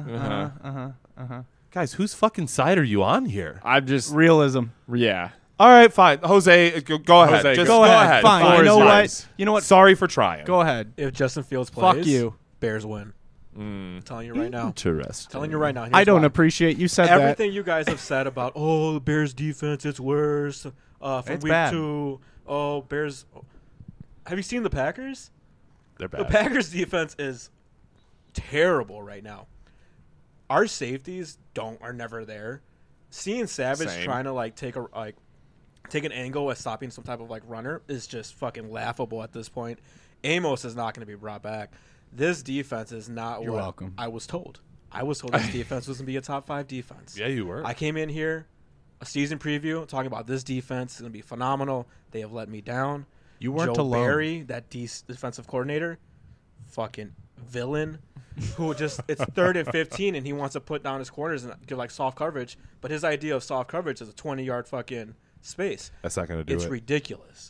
Guys, whose fucking side are you on here? I'm just Realism. Yeah. All right, fine. Jose, go ahead. Jose, Just go ahead. Fine. The floor You know is what? yours. You know what? Sorry for trying. Go ahead. If Justin Fields plays, Fuck you. Bears win. I'm telling you right now. Interesting. Telling you right now. I don't Here's why. appreciate you said Everything you guys have said about the Bears defense, it's worse. From It's week bad. 2, Bears. Have you seen the Packers? They're bad. The Packers defense is terrible right now. Our safeties are never there. Seeing Savage Same. trying to take an angle at stopping some type of runner is just fucking laughable at this point. Amos is not going to be brought back. This defense is not You're what welcome. I was told. I was told this defense was going to be a top 5 defense. Yeah, you were. I came in here, a season preview, talking about this defense is going to be phenomenal. They have let me down. You weren't Joe alone. Barry, that defensive coordinator, fucking villain, who just it's 3rd and 15 and he wants to put down his corners and give soft coverage, but his idea of soft coverage is a 20-yard fucking space. That's not going to do It's it. ridiculous.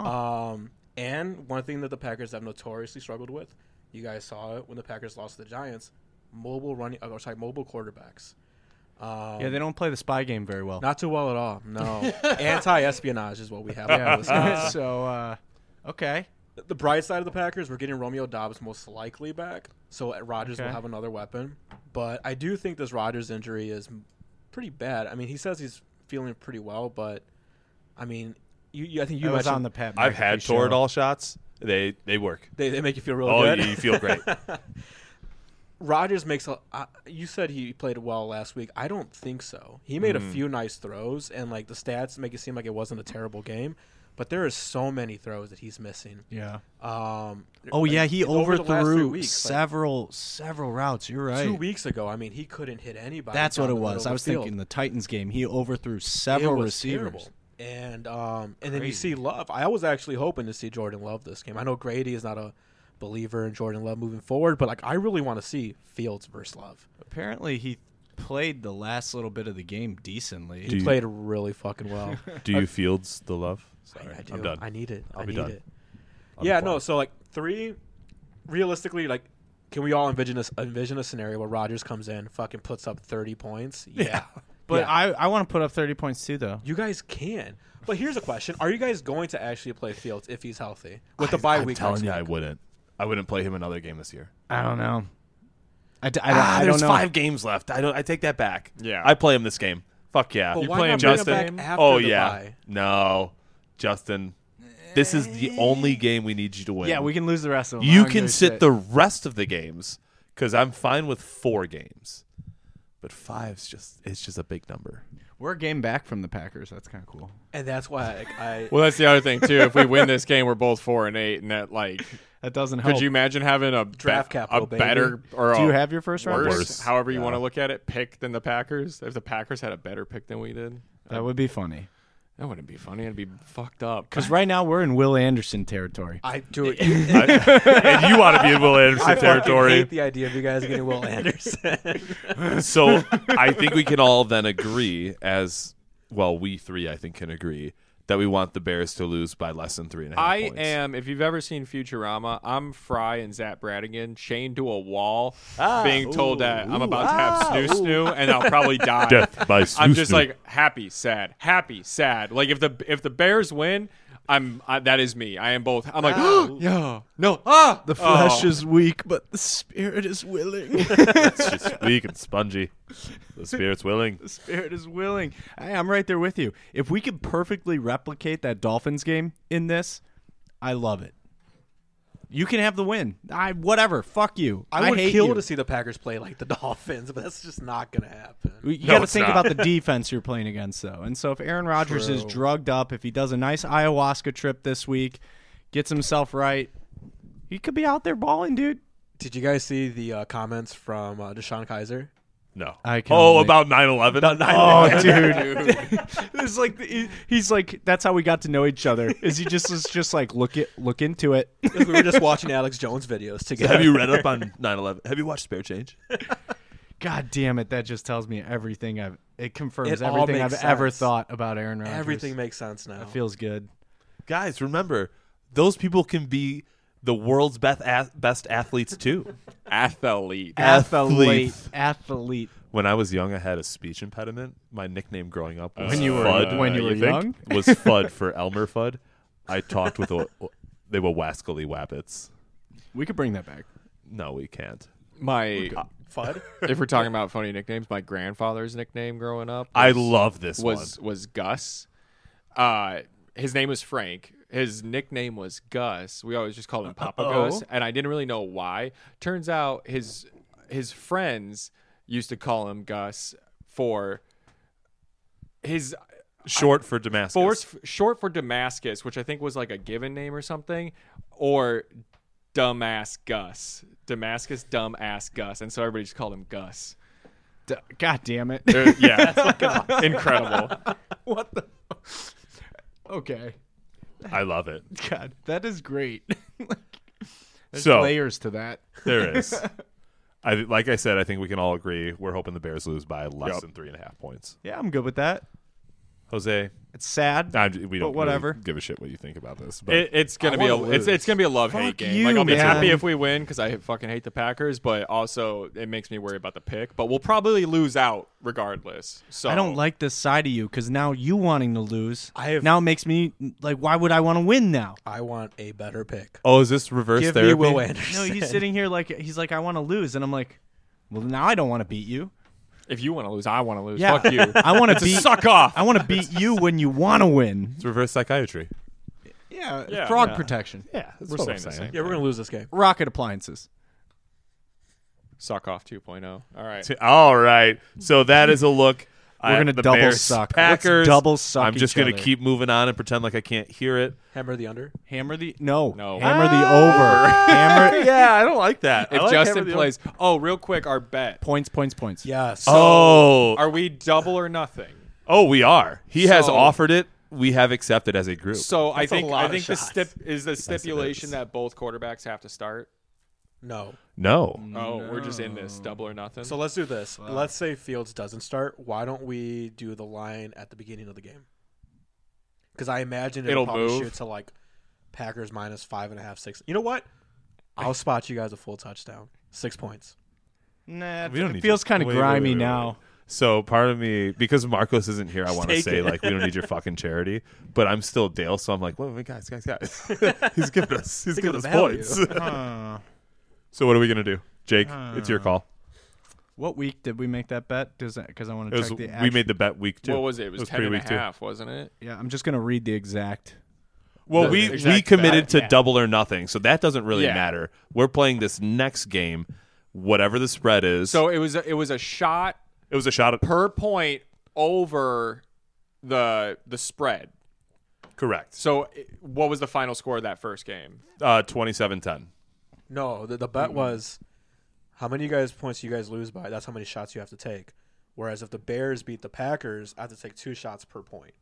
And one thing that the Packers have notoriously struggled with, you guys saw it when the Packers lost to the Giants, mobile quarterbacks. Yeah, they don't play the spy game very well. Not too well at all. No, anti-espionage is what we have. on this guy. So, okay. The bright side of the Packers, we're getting Romeo Doubs most likely back, so Rodgers Okay. will have another weapon. But I do think this Rodgers injury is pretty bad. I mean, he says he's feeling pretty well, but I mean, I think you I was mentioned on the Pat. I've had McAfee show. Toradol shots. They work. they make you feel real Oh, good. you feel great. Rodgers makes you said he played well last week. I don't think so. He made a few nice throws, and the stats make it seem like it wasn't a terrible game. But there is so many throws that he's missing. Yeah. Oh Yeah, he over the last 3 overthrew weeks, several routes. You're right. 2 weeks ago, I mean, he couldn't hit anybody. That's down what it the middle was. of I was the field. thinking the Titans game. He overthrew It several was receivers. terrible. And then you see Love. I was actually hoping to see Jordan Love this game. I know Grady is not a believer in Jordan Love moving forward, but I really want to see Fields versus Love. Apparently, he played the last little bit of the game decently. He played really fucking well. Do you Fields the love? Sorry, I do. I'm done. I need it. I'll I be need done. it. I'll be Yeah, fine. no. So 3, realistically, can we all envision a scenario where Rodgers comes in, fucking puts up 30 points? Yeah. But Yeah. I want to put up 30 points too, though. You guys can. But here's a question: are you guys going to actually play Fields if he's healthy with the bye I'm week? telling next you, I week? wouldn't. I wouldn't play him another game this year. I don't know. I don't There's know. 5 games left. I take that back. Yeah. I play him this game. Fuck yeah. But You why play not him bring Justin? him back after Oh the yeah. bye? No, Justin. This is the only game we need you to win. Yeah, we can lose the rest of them. I You don't give can a sit shit. the rest of the games because I'm fine with 4 games, but 5's just a big number. We're a game back from the Packers. That's kind of cool. And that's why I Well, that's the other thing too. If we win this game, we're both 4-8, and that That doesn't help. could you imagine having a Draft capital, a baby. better or Do a you have your first round? worse, pick? however you Yeah. want to look at it, pick than the Packers? If the Packers had a better pick than we did, That would be funny. that wouldn't be funny. It'd be fucked up. Because right now we're in Will Anderson territory. I do it. And you want to be in Will Anderson I fucking territory. hate the idea of you guys getting Will Anderson. So I think we can all then agree we 3 I think can agree that we want the Bears to lose by less than 3.5 I points. am, if you've ever seen Futurama, I'm Fry and Zach Bradigan chained to a wall, being told that I'm about to have snoo, and I'll probably die. Death by I'm just snoo-snoo. happy, sad. Like if the Bears win, that is me. I am both. I'm like, yeah, no, The flesh is weak, but the spirit is willing. It's just weak and spongy. The spirit's willing. The spirit is willing. I'm right there with you. If we could perfectly replicate that Dolphins game in this, I love it. You can have the win. Whatever. Fuck you. I would hate kill you. to see the Packers play like the Dolphins, but that's just not going to happen. You No, got to it's think not. about the defense you're playing against, though. And so if Aaron Rodgers is True. drugged up, if he does a nice ayahuasca trip this week, gets himself right, he could be out there balling, dude. Did you guys see the comments from Deshaun Kaiser? No. I can Oh, only- about 9/11? Oh, dude. It's like he's like that's how we got to know each other. Is he just was just like look into it. We were just watching Alex Jones videos together. Have you read up on 9/11? Have you watched Spare Change? God damn it! That just tells me everything. It confirms It all everything I've makes ever sense. thought about Aaron Rodgers. Everything makes sense now. It feels good. Guys, remember, those people can be the world's best athletes too. Athlete. Athlete. Athlete. When I was young, I had a speech impediment. My nickname growing up was When you were- Fudd. when you were think? young? Was Fudd for Elmer Fudd. I talked with they were Wascally Wabbits. We could bring that back. No, we can't. My Fudd? if we're talking about funny nicknames, my grandfather's nickname growing up I love this was Gus. His name was Frank. His nickname was Gus. We always just called him Papa Gus, and I didn't really know why. Turns out his friends used to call him Gus for his Short for Damascus. short for Damascus, which I think was like a given name or something, or dumbass Gus. Damascus dumbass Gus, and so everybody just called him Gus. God damn it. Yeah, incredible. What the? Okay. I love it. God, that is great. There's So- layers to that. There is. Like I said, I think we can all agree we're hoping the Bears lose by less Yep. than 3.5 points. Yeah, I'm good with that. Jose, It's sad. we don't whatever. really give a shit what you think about this. But It's gonna be wanna it's gonna be a love hate Fuck game. you, Like I'll be man. happy if we win because I fucking hate the Packers, but also it makes me worry about the pick. But we'll probably lose out regardless. So I don't like this side of you because now you wanting to lose now it makes me like, why would I want to win now? I want a better pick. oh, is this reverse Give therapy? me Will Anderson. No, he's sitting here like he's like, I want to lose, and I'm like, well, now I don't want to beat you. if you want to lose, I want to lose. Yeah, Fuck you. I want to beat. Suck off. I want to beat you when you want to win. It's reverse psychiatry. Yeah, Yeah, frog yeah. protection. Yeah, that's We're what I'm saying the saying. same. Yeah, we're gonna lose this game. Rocket appliances. Suck off 2.0. All right. All right. So that is a look. We're gonna the double Bears, suck. Packers. Let's double suck I'm just each gonna other. keep moving on and pretend like I can't hear it. Hammer the under. Hammer the No. Hammer the over. Hammer Yeah, I don't like that. I If like Justin having the- plays, oh, real quick, our bet. points. Yes. Oh, Are we double or nothing? oh, we are. He has So- offered it. We have accepted as a group. So That's a I lot of think the shots. is the stipulation is. that both quarterbacks have to start. No. No. Oh, we're just in this double or nothing. So let's do this. Let's say Fields doesn't start. Why don't we do the line at the beginning of the game? Because I imagine it'll It'll probably move. shoot to like Packers minus 5.5, 6. You know what? I'll spot you guys a full touchdown. 6 points. Nah, We don't it need feels your- kind of wait, grimy wait, wait, now. wait. So part of me, because Marcos isn't here, I want to take say it. like we don't need your fucking charity, but I'm still Dale, so I'm like, wait, guys, he's giving us Think giving of us the value. points. So what are we gonna do, Jake? It's your call. What week did we make that bet? Because I want It to was, check the. we made the bet week 2. what was it? It was 10 and a pre-week 2. half, wasn't it? Yeah, I'm just gonna read the exact. Well, The we exact committed bet, to yeah. double or nothing, so that doesn't really Yeah. matter. We're playing this next game, whatever the spread is. So it was a shot it was a shot at per point over the spread. correct. So what was the final score of that first game? 27-10. No, the bet was how many points you guys lose by. That's how many shots you have to take. Whereas if the Bears beat the Packers, I have to take 2 shots per point.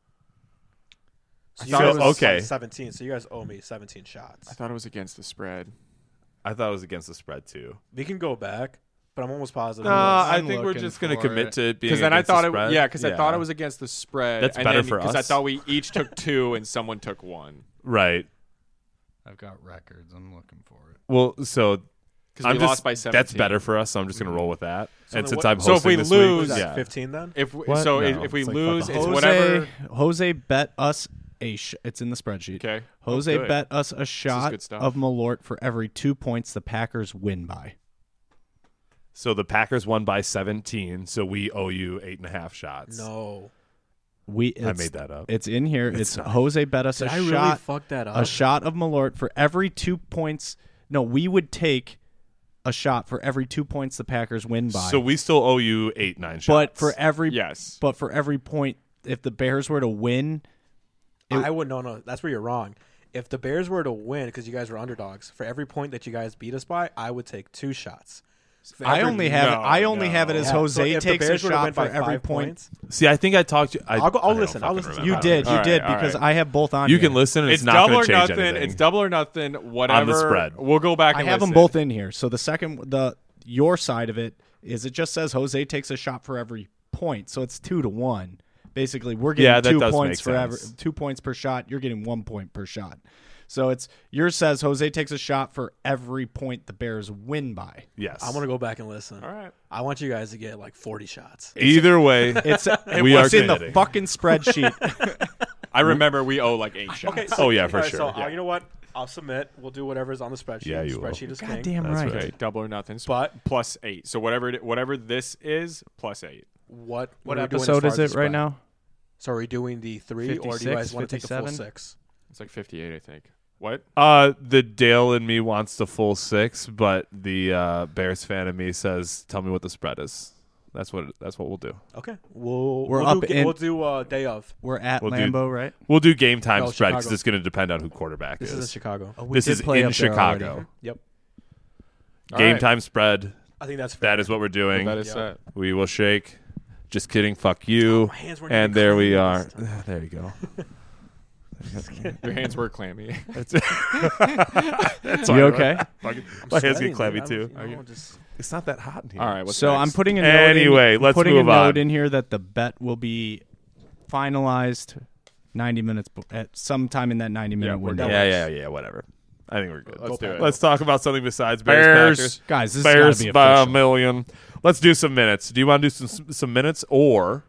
So you So, guys are okay. 17. So you guys owe me 17 shots. I thought it was against the spread. I thought it was against the spread too. We can go back, but I'm almost positive. No, it was. I I'm think we're looking just going to for commit it. to being Because then I against thought the it, spread. yeah, because I thought it was against the spread. That's and better then, for Because I us. thought we each took 2 and someone took 1. Right. I've got records. I'm looking for it. Well, so Because we lost by 17. That's better for us, so I'm just going to roll with that. So and then since what- I'm So if hosting we this lose- week, Was that yeah. 15 then? If What? so, No, if we it's like lose, fuck it's off. whatever. Jose bet us it's in the spreadsheet. Okay. Jose Oh, good. bet us a shot good stuff. of Malort for every 2 points the Packers win by. So the Packers won by 17, so we owe you 8.5 shots. No. I made that up. It's in here. It's Jose bet us Did a I really shot. fuck that up? A shot of Malort for every 2 points. No, we would take a shot for every 2 points the Packers win by. So we still owe you 8-9 shots. but for every Yes. but for every point, if the Bears were to win, I would no. That's where you're wrong. If the Bears were to win, because you guys were underdogs, for every point that you guys beat us by, I would take 2 shots. For I every- only have it. I only have it as Yeah, so Jose if the takes a Bears were to win shot for by every 5 point. points, See, I think I talked to you. I'll listen. I'll listen to You All did, right, all because right. I have both on. You here. can listen, and It's it's not double going or to change nothing. anything. It's double or nothing. Whatever. spread. We'll go back. I And have them listen. both in here. So your side of it is it just says Jose takes a shot for every point, so it's 2-1. Basically, we're getting Yeah, that 2 does points make for every sense. 2 points per shot. You're getting 1 point per shot. So it's yours says Jose takes a shot for every point the Bears win by. Yes. I'm gonna go back and listen. All right. I want you guys to get like 40 shots. Either way, It's We are it's in the committing. fucking spreadsheet. I remember we owe like 8 shots. Okay. Oh, yeah, for all right, sure. So Yeah. you know what? I'll submit. We'll do whatever's on the spreadsheet. Yeah, you will. Spreadsheet is king. Goddamn That's right. right. Okay, double or nothing. But plus 8. So whatever this is, plus 8. What What are we doing as episode far is as the it right spread? now? So are we doing the 3, or do you 56, guys want to take the full 57? 6? It's like 58, I think. What? the Dale in me wants the full 6, but the Bears fan in me says, "Tell me what the spread is." That's what we'll do. Okay. We're up in- We'll do day of. We're at We'll do- Lambeau, right? We'll do game time No, spread because Chicago. it's going to depend on who quarterback This is in is. Chicago. Oh, we This did is play in up there Chicago. already. Yep. All Game right. time spread. I think that's fair. That is what we're doing. That is Yeah. set. We will shake. Just kidding. Fuck you. My hands weren't And even there we clean are. this time. There you go. Your hands were clammy. That's You okay? My hands Sweating, get clammy dude. too. I don't- you know, just- It's not that hot in here. All right. What's So next? I'm putting a note Anyway, in, let's putting move a note on. in here that the bet will be finalized 90 minutes at sometime in that 90-minute we're window. done. Yeah. Whatever. I think we're good. Let's do it. Let's talk about something besides Bears. Packers. Guys, this Bears has got to be by a official. million. Let's do some minutes. Do you want to do some minutes, or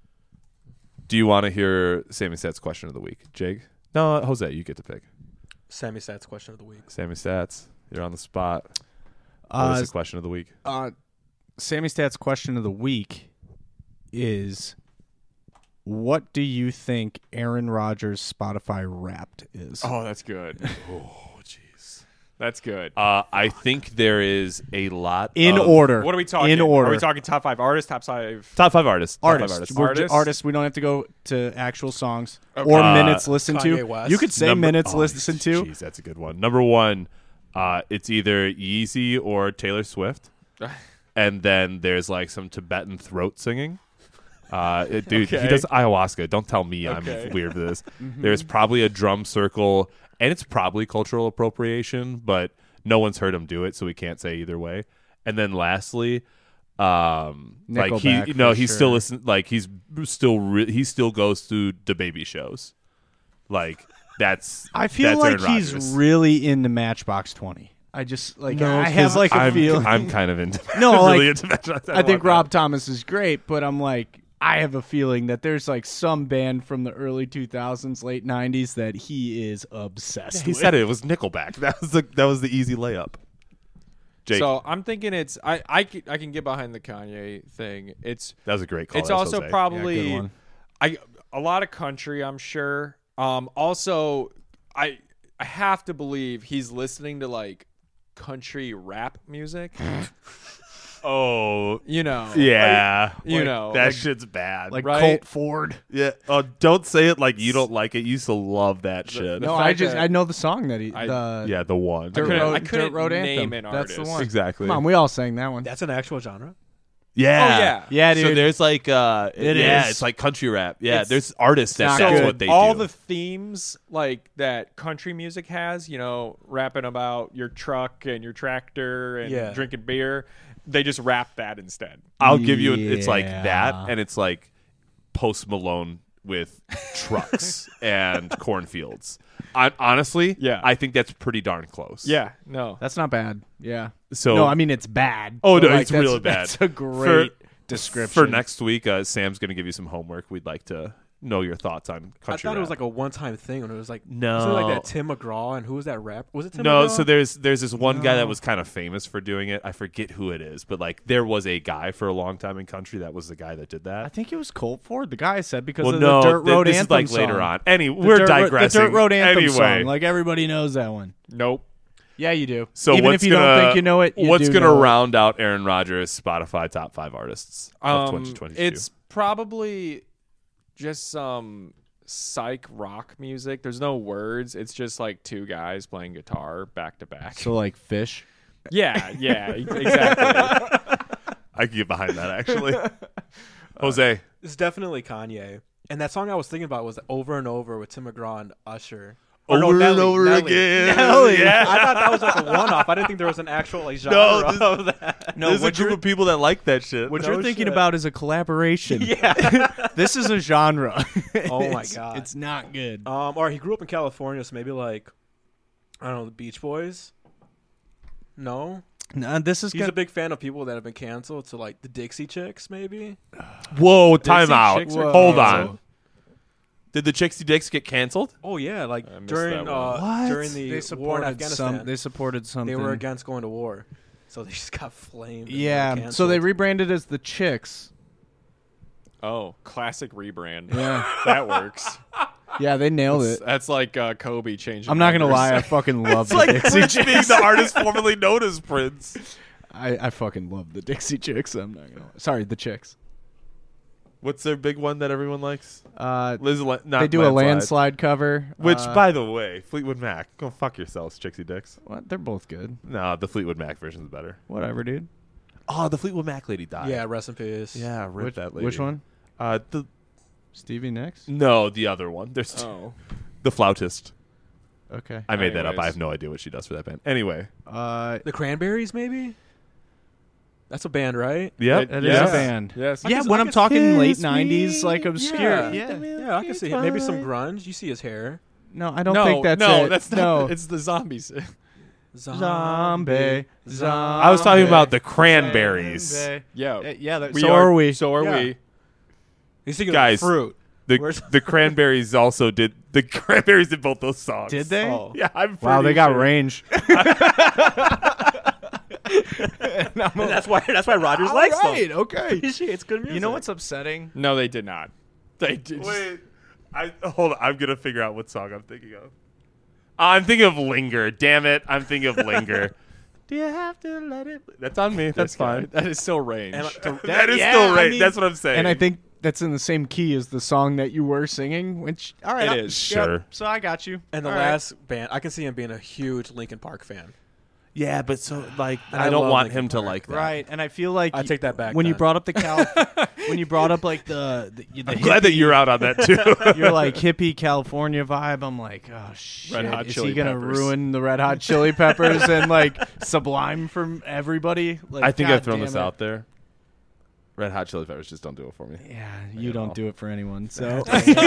do you want to hear Sammy Stats question of the week? Jake? No, Jose, you get to pick. Sammy Stats question of the week. Sammy Stats, you're on the spot. What is the question of the week? Sammy Stats question of the week is, what do you think Aaron Rodgers' Spotify Wrapped is? Oh, that's good. Oh, jeez. That's good. I think there is a lot in of order. What are we talking? In order. Are we talking top 5 artists? Top 5? top 5 artists. Top 5 Artists. artists. We're Artists? artists. We don't have to go to actual songs Okay. or minutes listened Kanye to. West. You could say minutes Oh, listened to. Jeez, that's a good one. Number 1, it's either Yeezy or Taylor Swift. And then there's like some Tibetan throat singing. Dude, he Okay. does ayahuasca. Don't tell me Okay. I'm weird for this. There's probably a drum circle, and it's probably cultural appropriation, but no one's heard him do it, so we can't say either way. And then lastly, like Nickelback, he for still sure. listen, like he still goes to the baby shows, like that's. I feel that's like Aaron he's Rodgers. really into Matchbox 20. I just like No, I have 'cause like a I'm, feeling. I'm kind of into. No, I'm really like, into Matchbox. I think love Rob Thomas is great, but I'm like, I have a feeling that there's like some band from the early 2000s, late 90s that he is obsessed that. He with. said it was Nickelback. That was the easy layup. Jake, So I'm thinking it's I can get behind the Kanye thing. It's that was a great call. it's That was also Jose. probably one. a lot of country, I'm sure. Also I have to believe he's listening to like country rap music. Oh, You know. yeah. You know, that like- shit's bad. Like Right? Colt Ford. yeah. Oh, don't say it like you don't like it. You used to love that shit. No, fact that- I know the song that he. I- yeah, the one. Dirt couldn't- Road, I couldn't Dirt Road name Anthem. an That's the artist. one. Exactly. Come on, we all sang that one. That's an actual genre. Yeah. Oh, yeah. Yeah, dude. So there's like It is. it's like country rap. Yeah, It's- there's artists that not that's good. what they all do. the themes like that country music has, you know, rapping about your truck and your tractor and Yeah. drinking beer, they just rap that instead. I'll give you it's like Yeah. that and it's like Post Malone with trucks and cornfields. Honestly, Yeah. I think that's pretty darn close. Yeah, no. That's not bad. Yeah. So No, I mean it's bad. Oh, but, no, like, it's that's- really bad. That's a great description. for next week, Sam's going to give you some homework. We'd like to know your thoughts on I country thought it was rap. like a one-time thing when it was like No. was it like that Tim McGraw and who was that rap? Was it Tim No, McGraw? so there's this one guy that No. was kind of famous for doing it. I forget who it is, but like there was a guy for a long time in country that was the guy that did I that. think it was Colt Ford, the guy said, because Well, of no, the Dirt Road this Anthem is like later song. on. Any, The we're digressing. The Dirt Road Anthem anyway, song. Like, everybody knows that one. Nope. Yeah, you do. so Even what's if you gonna, don't think you know it, you what's do gonna know it. round out Aaron Rodgers' Spotify top 5 artists of 2022? It's probably just some psych rock music. There's no words. It's just like two guys playing guitar back to back. So, like, Fish. Yeah, exactly. I can get behind that actually. Jose, It's definitely Kanye. And that song I was thinking about was Over and Over with Tim McGraw and Usher. over and over again. Yeah. I thought that was like a one-off. I didn't think there was an actual like genre No, this- of that. No, There's a what group you're, of people that like that shit. what No you're thinking shit. about is a collaboration. Yeah. This is a genre. Oh my It's- God. It's not good. Or he grew up in California, so maybe like I don't know, the Beach Boys. No, No, this is he's gonna a big fan of people that have been canceled. So like the Dixie Chicks, maybe. Whoa, time Dixie out. Chicks are Hold canceled. on. Did the Chixie Dicks get canceled? Oh yeah, like I missed during that one. What? during the they war in supported Afghanistan. They supported something. They were against going to war, so they just got flamed. and Yeah. canceled. So they rebranded as the Chicks. Oh, classic rebrand. Yeah. That works. Yeah, they nailed it. That's like Kobe changing. I'm not gonna numbers. lie, I fucking love It's the like Dixie Prince being Chicks. the artist formerly known as Prince. I fucking love the Dixie Chicks. I'm not gonna lie. Sorry, the Chicks. What's their big one that everyone likes? They Not do a landslide cover. Which, by the way, Fleetwood Mac. Go fuck yourselves, Chixie Dicks. what? They're both good. No, the Fleetwood Mac version's better. Whatever, dude. Oh, the Fleetwood Mac lady died. Yeah, rest in peace. Yeah, rip that lady. Which one? The Stevie Nicks? No, the other one. There's Oh, the flautist. Okay. I made that up. I Anyways. have no idea what she does for that band. Anyway. The Cranberries, maybe. That's a band, right? Yep. That Yes. is a band. yes. Yeah, can- when I I'm can- talking late Kiss me. 90s, like obscure. Yeah. Yeah, I can see him. Maybe some grunge. You see his hair. No, I don't no, think that's no, it. that's not. no. It's the zombies. Zombie. I was talking about the Cranberries. Yeah, Yeah, we so are we. So are Yeah. we. He's thinking Guys. of fruit. The the Cranberries also did. The Cranberries did both those songs. Did they? Oh. Yeah, I'm pretty Wow, they got sure. range. And that's why Rogers likes them. okay. It's good music. You know what's upsetting? No, they did not. They did. Wait, hold on. I'm gonna figure out what song I'm thinking of. I'm thinking of "Linger." Damn it, I'm thinking of "Linger." Do you have to let it? That's on me. That's fine. That is still range. And That is yeah, still I right. mean- That's what I'm saying. And I think that's in the same key as the song that you were singing, which all right, It is. yep, Sure. So I got you. And the All right. last band, I can see him being a huge Linkin Park fan. yeah, but so like And I I don't love want Linkin him to Park. like that. Right, and I feel like I take that back. when you then. brought up when you brought up like the I'm glad that you're out on that too. you're like hippie California vibe. I'm like, oh shit, Red Hot is Chili he gonna Peppers. ruin the Red Hot Chili Peppers and like Sublime from everybody? Like, I think God I've thrown damn this it. out there. Red Hot Chili Peppers just don't do it for me. Yeah, you know. don't do it for anyone. So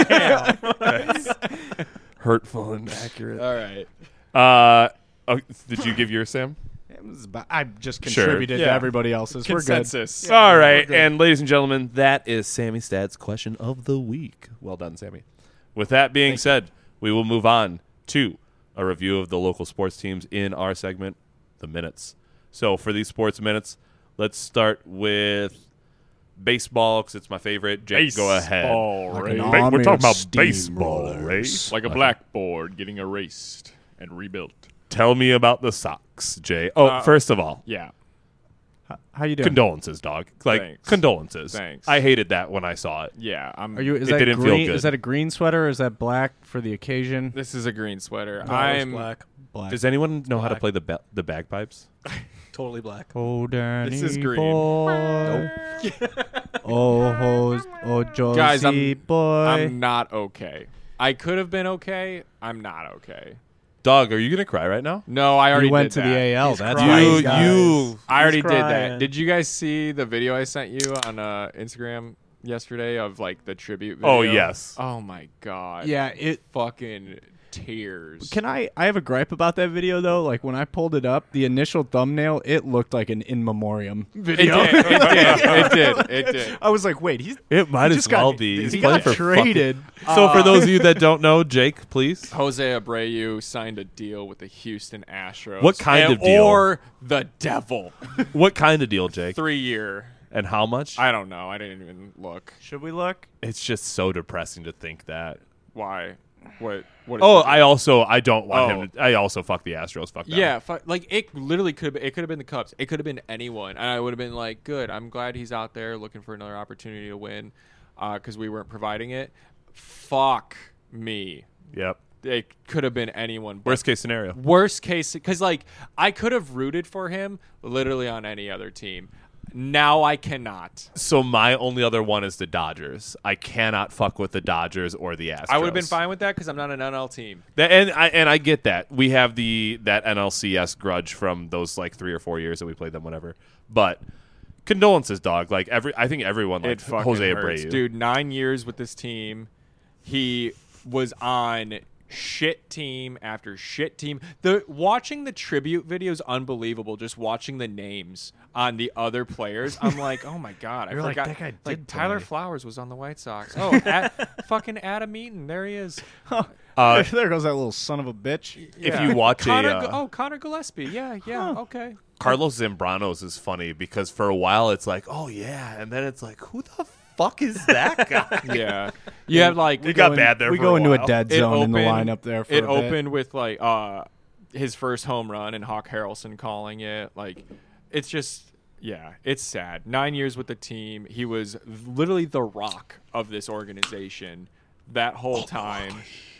Hurtful and accurate. All right. Did you give yours, Sam? I just Sure. contributed to Yeah. everybody else's. We're good. Consensus. All right, and ladies and gentlemen, that is Sammy Stad's question of the week. Well done, Sammy. With that being said, we will move on to a review of the local sports teams in our segment, The Minutes. So for these sports minutes, let's start with baseball because it's my favorite. Jake, go ahead. Like an We're army talking of about baseball, steamrollers. right? Like a blackboard getting erased and rebuilt. Tell me about the Sox, Jay. Oh, first of all, Yeah. How you doing? condolences, dog. Like Thanks. condolences. Thanks. I hated that when I saw it. Yeah. Are you? Is It that didn't feel green? good. Is that a green sweater or is that black for the occasion? This is a green sweater. No, it was I'm black, Black. Does anyone know how to Black. play the bagpipes? totally black. Oh, Danny This is green. boy. Oh, Josie Guys, boy. I'm not okay. I could have been okay. I'm not okay. Dog, are you gonna cry right now? No, I already you went did to that. the AL. He's That's crying. why You- he's got- you- I already He's did crying. that. Did you guys see the video I sent you on Instagram yesterday of like the tribute video? Oh yes. Oh my god. Yeah, it. Fucking tears. Can I have a gripe about that video though? Like when I pulled it up, the initial thumbnail, it looked like an in memoriam video. It did. I was like, wait, It might he as just got- well be. He playing got for traded. So for those of you that don't know, Jake, please. Jose Abreu signed a deal with the Houston Astros. What kind of deal? Or the Devil. What kind of deal, Jake? 3-year. And how much? I don't know. I didn't even look. Should we look? It's just so depressing to think that. Why? What? Is Oh, it? I don't want him to. I also fuck the Astros. Fuck them. Yeah, like it literally could have been the Cubs. It could have been anyone, and I would have been like, good. I'm glad he's out there looking for another opportunity to win, because we weren't providing it. Fuck me. Yep. It could have been anyone. But Worst case scenario. Worst case, because like I could have rooted for him literally on any other team. Now I cannot. So my only other one is the Dodgers. I cannot fuck with the Dodgers or the Astros. I would have been fine with that because I'm not an NL team. And I get that. We have that NLCS grudge from those like 3 or 4 years that we played them, whatever. But condolences, dog. Like I think everyone It liked fucking Jose hurts. Abreu. Dude, 9 years with this team. He was on shit team after shit team. Watching the tribute video is unbelievable. Just watching the names on the other players, I'm like, oh my god, I You're like, forgot. that guy Like did Tyler play. Flowers was on the White Sox. Oh, fucking Adam Eaton, there he is. There goes that little son of a bitch. If Yeah. you watch Connor Gillespie, yeah, okay. Carlos Zambranos is funny because for a while it's like, oh yeah, and then it's like, who the fuck is that guy? Yeah, you have like It got bad there. We for go a into while. a dead It zone in the opened- lineup there for it a bit. opened with like his first home run and Hawk Harrelson calling it. Like, it's just, yeah, it's sad. 9 years with the team. He was literally the rock of this organization that whole time.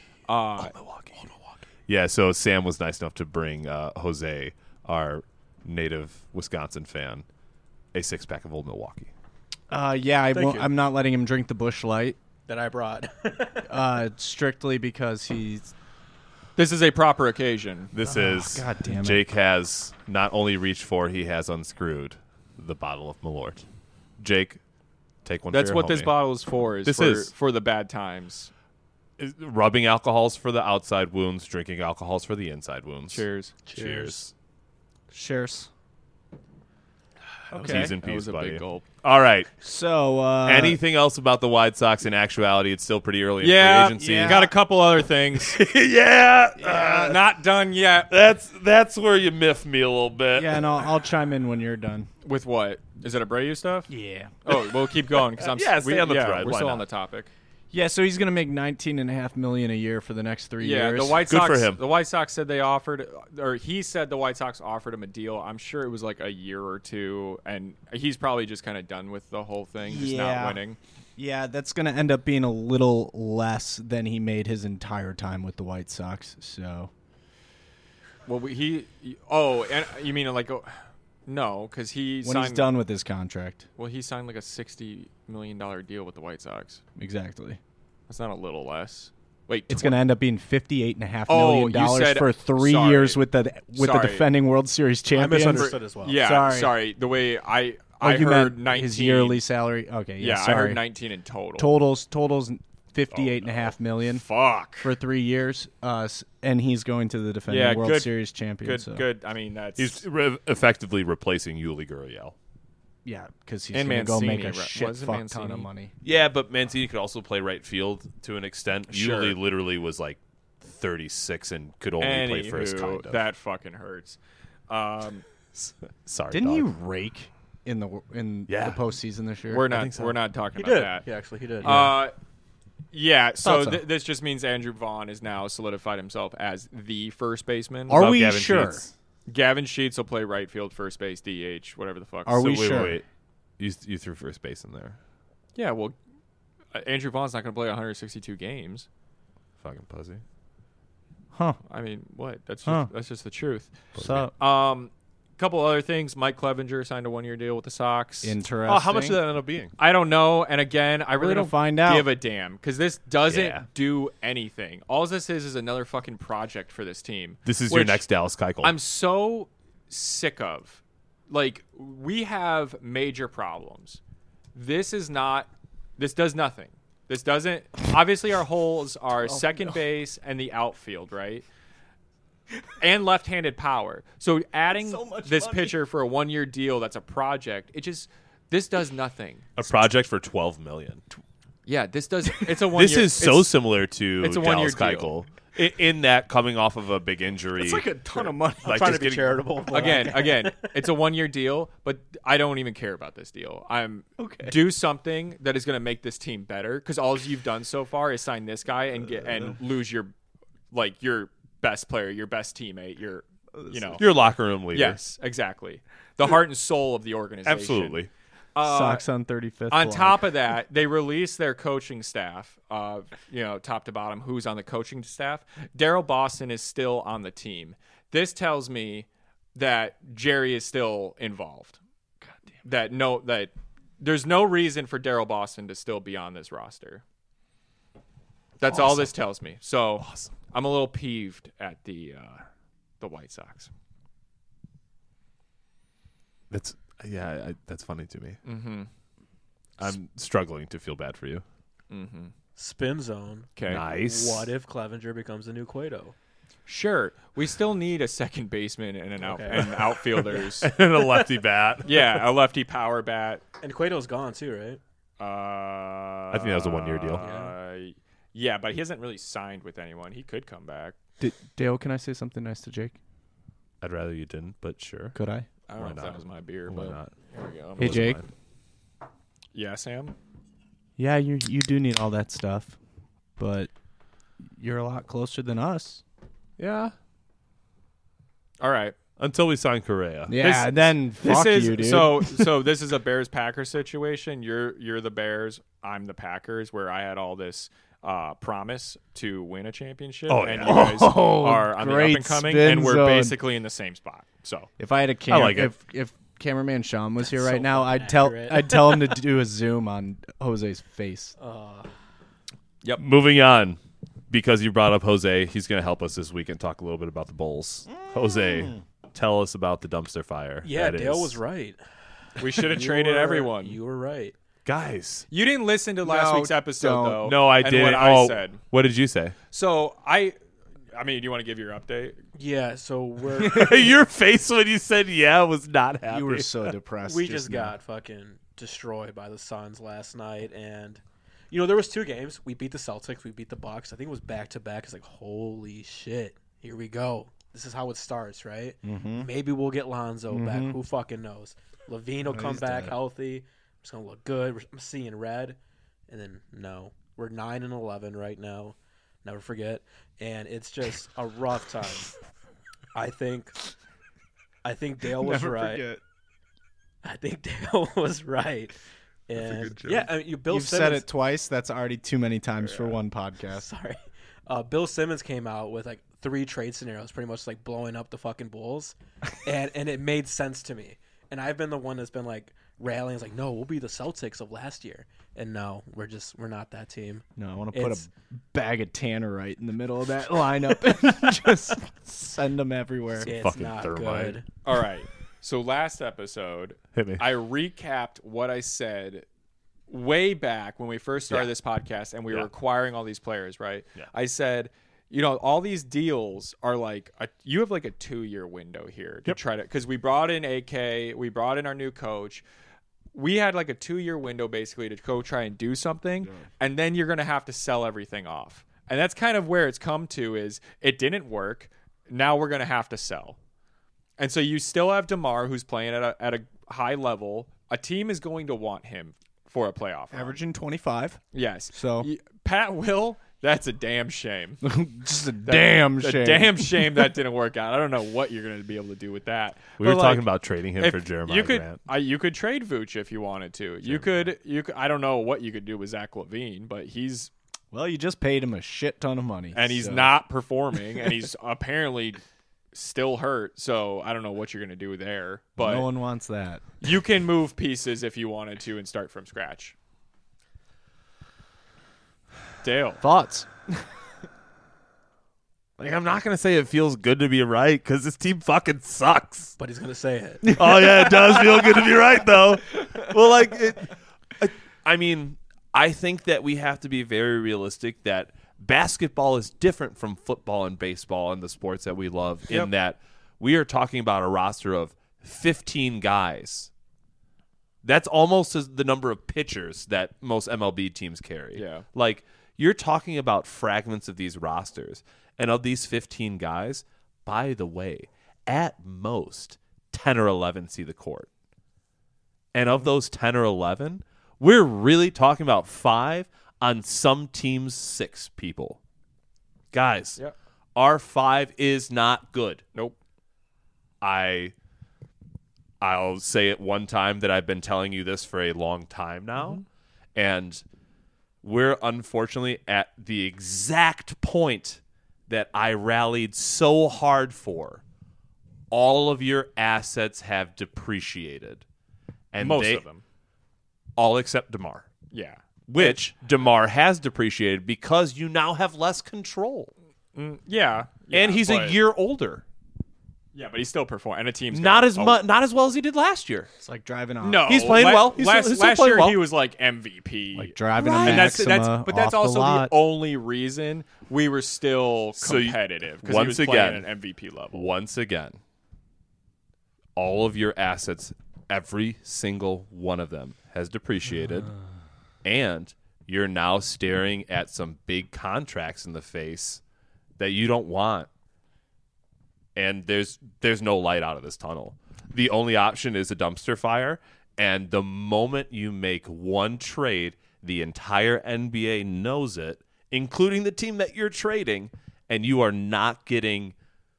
Yeah, so Sam was nice enough to bring Jose, our native Wisconsin fan, a 6-pack of Old Milwaukee. Yeah, Thank you. I'm not letting him drink the Busch Light that I brought. strictly because he's. This is a proper occasion. This is God damn it. Jake has not only reached for, he has unscrewed the bottle of Malort. Jake, take one. That's for your what this homie. bottle is for. This for, is. for the bad times. Rubbing alcohols for the outside wounds, drinking alcohols for the inside wounds. Cheers. Cheers. Cheers. T's and That P's, was a buddy. big gulp. All right. So, Anything else about the White Sox? In actuality, it's still pretty early in Yeah, free agency. got a couple other things. Not done yet. That's where you miff me a little bit. yeah, and I'll chime in when you're done. With what? Is it Abreu stuff? Yeah. Oh, we'll keep going because Yeah, stay on the thread. We're Why still not? on the topic. Yeah, so he's gonna make $19.5 million a year for the next 3 Yeah, years. the White Good Sox. for him. The White Sox said they offered, or he said the White Sox offered him a deal. I'm sure it was like a year or two, and he's probably just kind of done with the whole thing, just not Yeah. winning. Yeah, that's gonna end up being a little less than he made his entire time with the White Sox. So Well, and you mean like, no, because he when signed. he's done with his contract, Well, he signed like a $60 million deal with the White Sox. exactly. That's not a little less. Wait, It's going to end up being $58.5 Oh, million you dollars said- for 3 sorry. years with the Sorry. defending World Series I champions. misunderstood as well. Yeah, Sorry. The way I You heard meant 19. his yearly salary. Okay, yeah, Yeah, I sorry. heard 19 in total. Totals $58.5 million Fuck. for 3 years. And he's going to the defending Yeah, World good- Series champion. Good, so. good. I mean, that's He's effectively replacing Yuli Gurriel. Yeah, because he's And going to go make a Mancini, shit wasn't fuck ton Mancini? of money. Yeah, but Mancini could also play right field to an extent. Sure. Yuli literally was like 36 and could only play first. Kind Anywho, of. that fucking hurts. Sorry, Didn't dog. he rake in the Yeah. postseason this year? We're think not. so. We're not talking He about did. that. Yeah, actually, he did. Yeah. So, Thought so. this just means Andrew Vaughn is now solidified himself as the first baseman. Are About we Gavin sure? Sheets. Gavin Sheets will play right field, first base, DH, whatever the fuck. Are we wait, sure? Wait. You threw first base in there. Yeah. Well, Andrew Vaughn's not going to play 162 games. Fucking pussy. Huh. I mean, what? That's just Huh. that's just the truth. So Couple other things. Mike Clevenger signed a 1-year deal with the Sox. interesting. Oh, how much did that end up being? I don't know. And again, I really gonna don't find out. give a damn because this doesn't Yeah. do anything. All this is another fucking project for this team. This is your Which next Dallas Keuchel. I'm so sick of. Like, we have major problems. This does nothing. This doesn't. Obviously, our holes are second base and the outfield, right? And left-handed power. So adding this pitcher for a 1-year deal that's a project, this does nothing. A project for $12 million. Yeah, this does. It's a 1 year. This is so similar to it's a 1 year Dallas deal. Keuchel in that coming off of a big injury. It's like a ton of money. Like trying just to be getting- charitable. but- Again, it's a 1 year deal, but I don't even care about this deal. Do something that is going to make this team better, because all you've done so far is sign this guy and lose your best player, your best teammate, your locker room leader. yes, exactly, the heart and soul of the organization. Absolutely. Socks on 35th. On block. top of that, they released their coaching staff, top to bottom, who's on the coaching staff. Daryl Boston is still on the team. This tells me that Jerry is still involved. That there's no reason for Daryl Boston to still be on this roster. That's all this tells me. So I'm a little peeved at the White Sox. That's funny to me. Mm-hmm. I'm struggling to feel bad for you. Mm-hmm. Spin zone. Okay. Nice. What if Clevenger becomes the new Cueto? Sure. We still need a second baseman and Okay. and outfielders. And a lefty bat. Yeah, a lefty power bat. And Cueto's gone too, right? I think that was a 1 year deal. Yeah, but he hasn't really signed with anyone. He could come back. Dale, can I say something nice to Jake? I'd rather you didn't, but sure. Could I? I don't know if that was my beer, Why but not? here we go. Hey, Jake. Yeah, Sam? Yeah, you do need all that stuff, but you're a lot closer than us. Yeah. All right. Until we sign Correa. Yeah, then fuck you, dude. So this is a Bears-Packers situation. You're the Bears. I'm the Packers, where I had all this promise to win a championship, Oh, and yeah. you guys Oh, are on the up great and coming, spin and we're zone. basically in the same spot. So If I had a I like it. if cameraman Sean was here That's right so now, fucking I'd accurate. tell him to do a zoom on Jose's face. Moving on, because you brought up Jose, he's going to help us this week and talk a little bit about the Bulls. Jose, tell us about the dumpster fire. Yeah, that Dale is. was right. we should have You traded were- everyone. You were right. Guys. You didn't listen to last No, week's episode, don't. though. No, I and didn't. What I said. What did you say? So I mean, do you want to give your update? Yeah, so we're Your face when you said yeah was not happy. You were so depressed. we just got fucking destroyed by the Suns last night, and there was 2 games. We beat the Celtics, we beat the Bucks. I think it was back to back. It's like, holy shit, here we go. This is how it starts, right? Mm-hmm. Maybe we'll get Lonzo back. Who fucking knows? Levine will come he's back dead. healthy. It's gonna look good. I'm seeing red, and then no, we're 9-11 right now. Never forget, and it's just a rough time. I think Dale was right. I think Dale was right. And yeah, I mean, Bill You've Simmons said it twice. That's already too many times for one podcast. Sorry. Bill Simmons came out with like 3 trade scenarios, pretty much like blowing up the fucking Bulls, and it made sense to me. And I've been the one that's been like rallying, like, no, we'll be the Celtics of last year, and no, we're not that team. No, I want to put It's- a bag of Tannerite in the middle of that lineup and just send them everywhere. It's fucking not thermite. good. All right. So last episode, Hit me. I recapped what I said way back when we first started this podcast and we were Yeah. acquiring all these players, right? Yeah. I said, all these deals are like you have like a 2-year window here to try to, because we brought in AK, we brought in our new coach. We had like a 2-year window basically to go try and do something, and then you're going to have to sell everything off. And that's kind of where it's come to, is it didn't work. Now we're going to have to sell. And so you still have DeMar, who's playing at a high level. A team is going to want him for a playoff run. Averaging 25. Yes. So- Pat Will, that's a damn shame. Just a damn shame. A damn shame that didn't work out. I don't know what you're going to be able to do with that. We were But, talking like, about trading him if for Jeremiah you could, Grant. you could trade Vooch if you wanted to. You could. I don't know what you could do with Zach LaVine, but he's Well, you just paid him a shit ton of money. and he's so- not performing, and he's apparently still hurt. So I don't know what you're going to do there. But No one wants that. you can move pieces if you wanted to and start from scratch. Dale. Thoughts? Like, I'm not going to say it feels good to be right because this team fucking sucks. But he's gonna say it. Oh, yeah, it does feel good to be right, though. Well, like, I mean, I think that we have to be very realistic that basketball is different from football and baseball and the sports that we love in that we are talking about a roster of 15 guys. That's almost as the number of pitchers that most MLB teams carry. Yeah. Like, you're talking about fragments of these rosters. And of these 15 guys, by the way, at most 10 or 11 see the court. And of those 10 or 11, we're really talking about 5 on some teams, 6 people. Guys, our 5 is not good. Nope. I'll say it one time that I've been telling you this for a long time now. And we're unfortunately at the exact point that I rallied so hard for. All of your assets have depreciated. And Most of them. All except DeMar. Yeah. Which DeMar has depreciated because you now have less control. Yeah. And he's a year older. Yeah, but he's still performing. And a team's Not as well as he did last year. It's like driving a No, He's playing well. Last he's still year well. he was like MVP. like driving Right. a and Maxima but that's off also the lot. the only reason we were still So you- competitive because he once was again- playing at an MVP level. Once again, all of your assets, every single one of them, has depreciated. And you're now staring at some big contracts in the face that you don't want. And there's no light out of this tunnel. The only option is a dumpster fire. And the moment you make one trade, the entire NBA knows it, including the team that you're trading, and you are not getting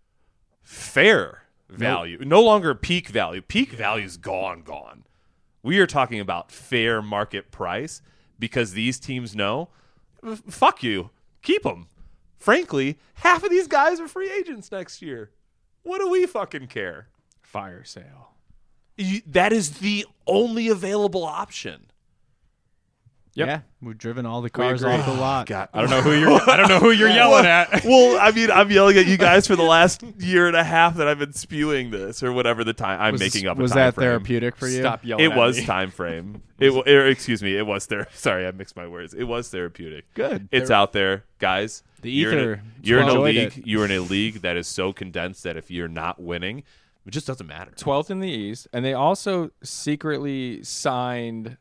fair value. No longer peak value. Peak value is gone. We are talking about fair market price because these teams know, fuck you, keep them. Frankly, half of these guys are free agents next year. What do we fucking care? Fire sale. That is the only available option. Yep. Yeah, we've driven all the cars agree. off the lot. God, I don't know who you're yelling at. Well, I mean, I'm yelling at you guys for the last year and a half that I've been spewing this, or whatever the time I'm making up. Was a time that frame. therapeutic for you? Stop yelling. It at was me. time frame. Excuse me. It was there. Sorry, I mixed my words. It was therapeutic. Good. It's out there, guys. The You're in a- ether. You're in a Enjoyed league. it. You're in a league that is so condensed that if you're not winning, it just doesn't matter. 12th in the East, and they also secretly signed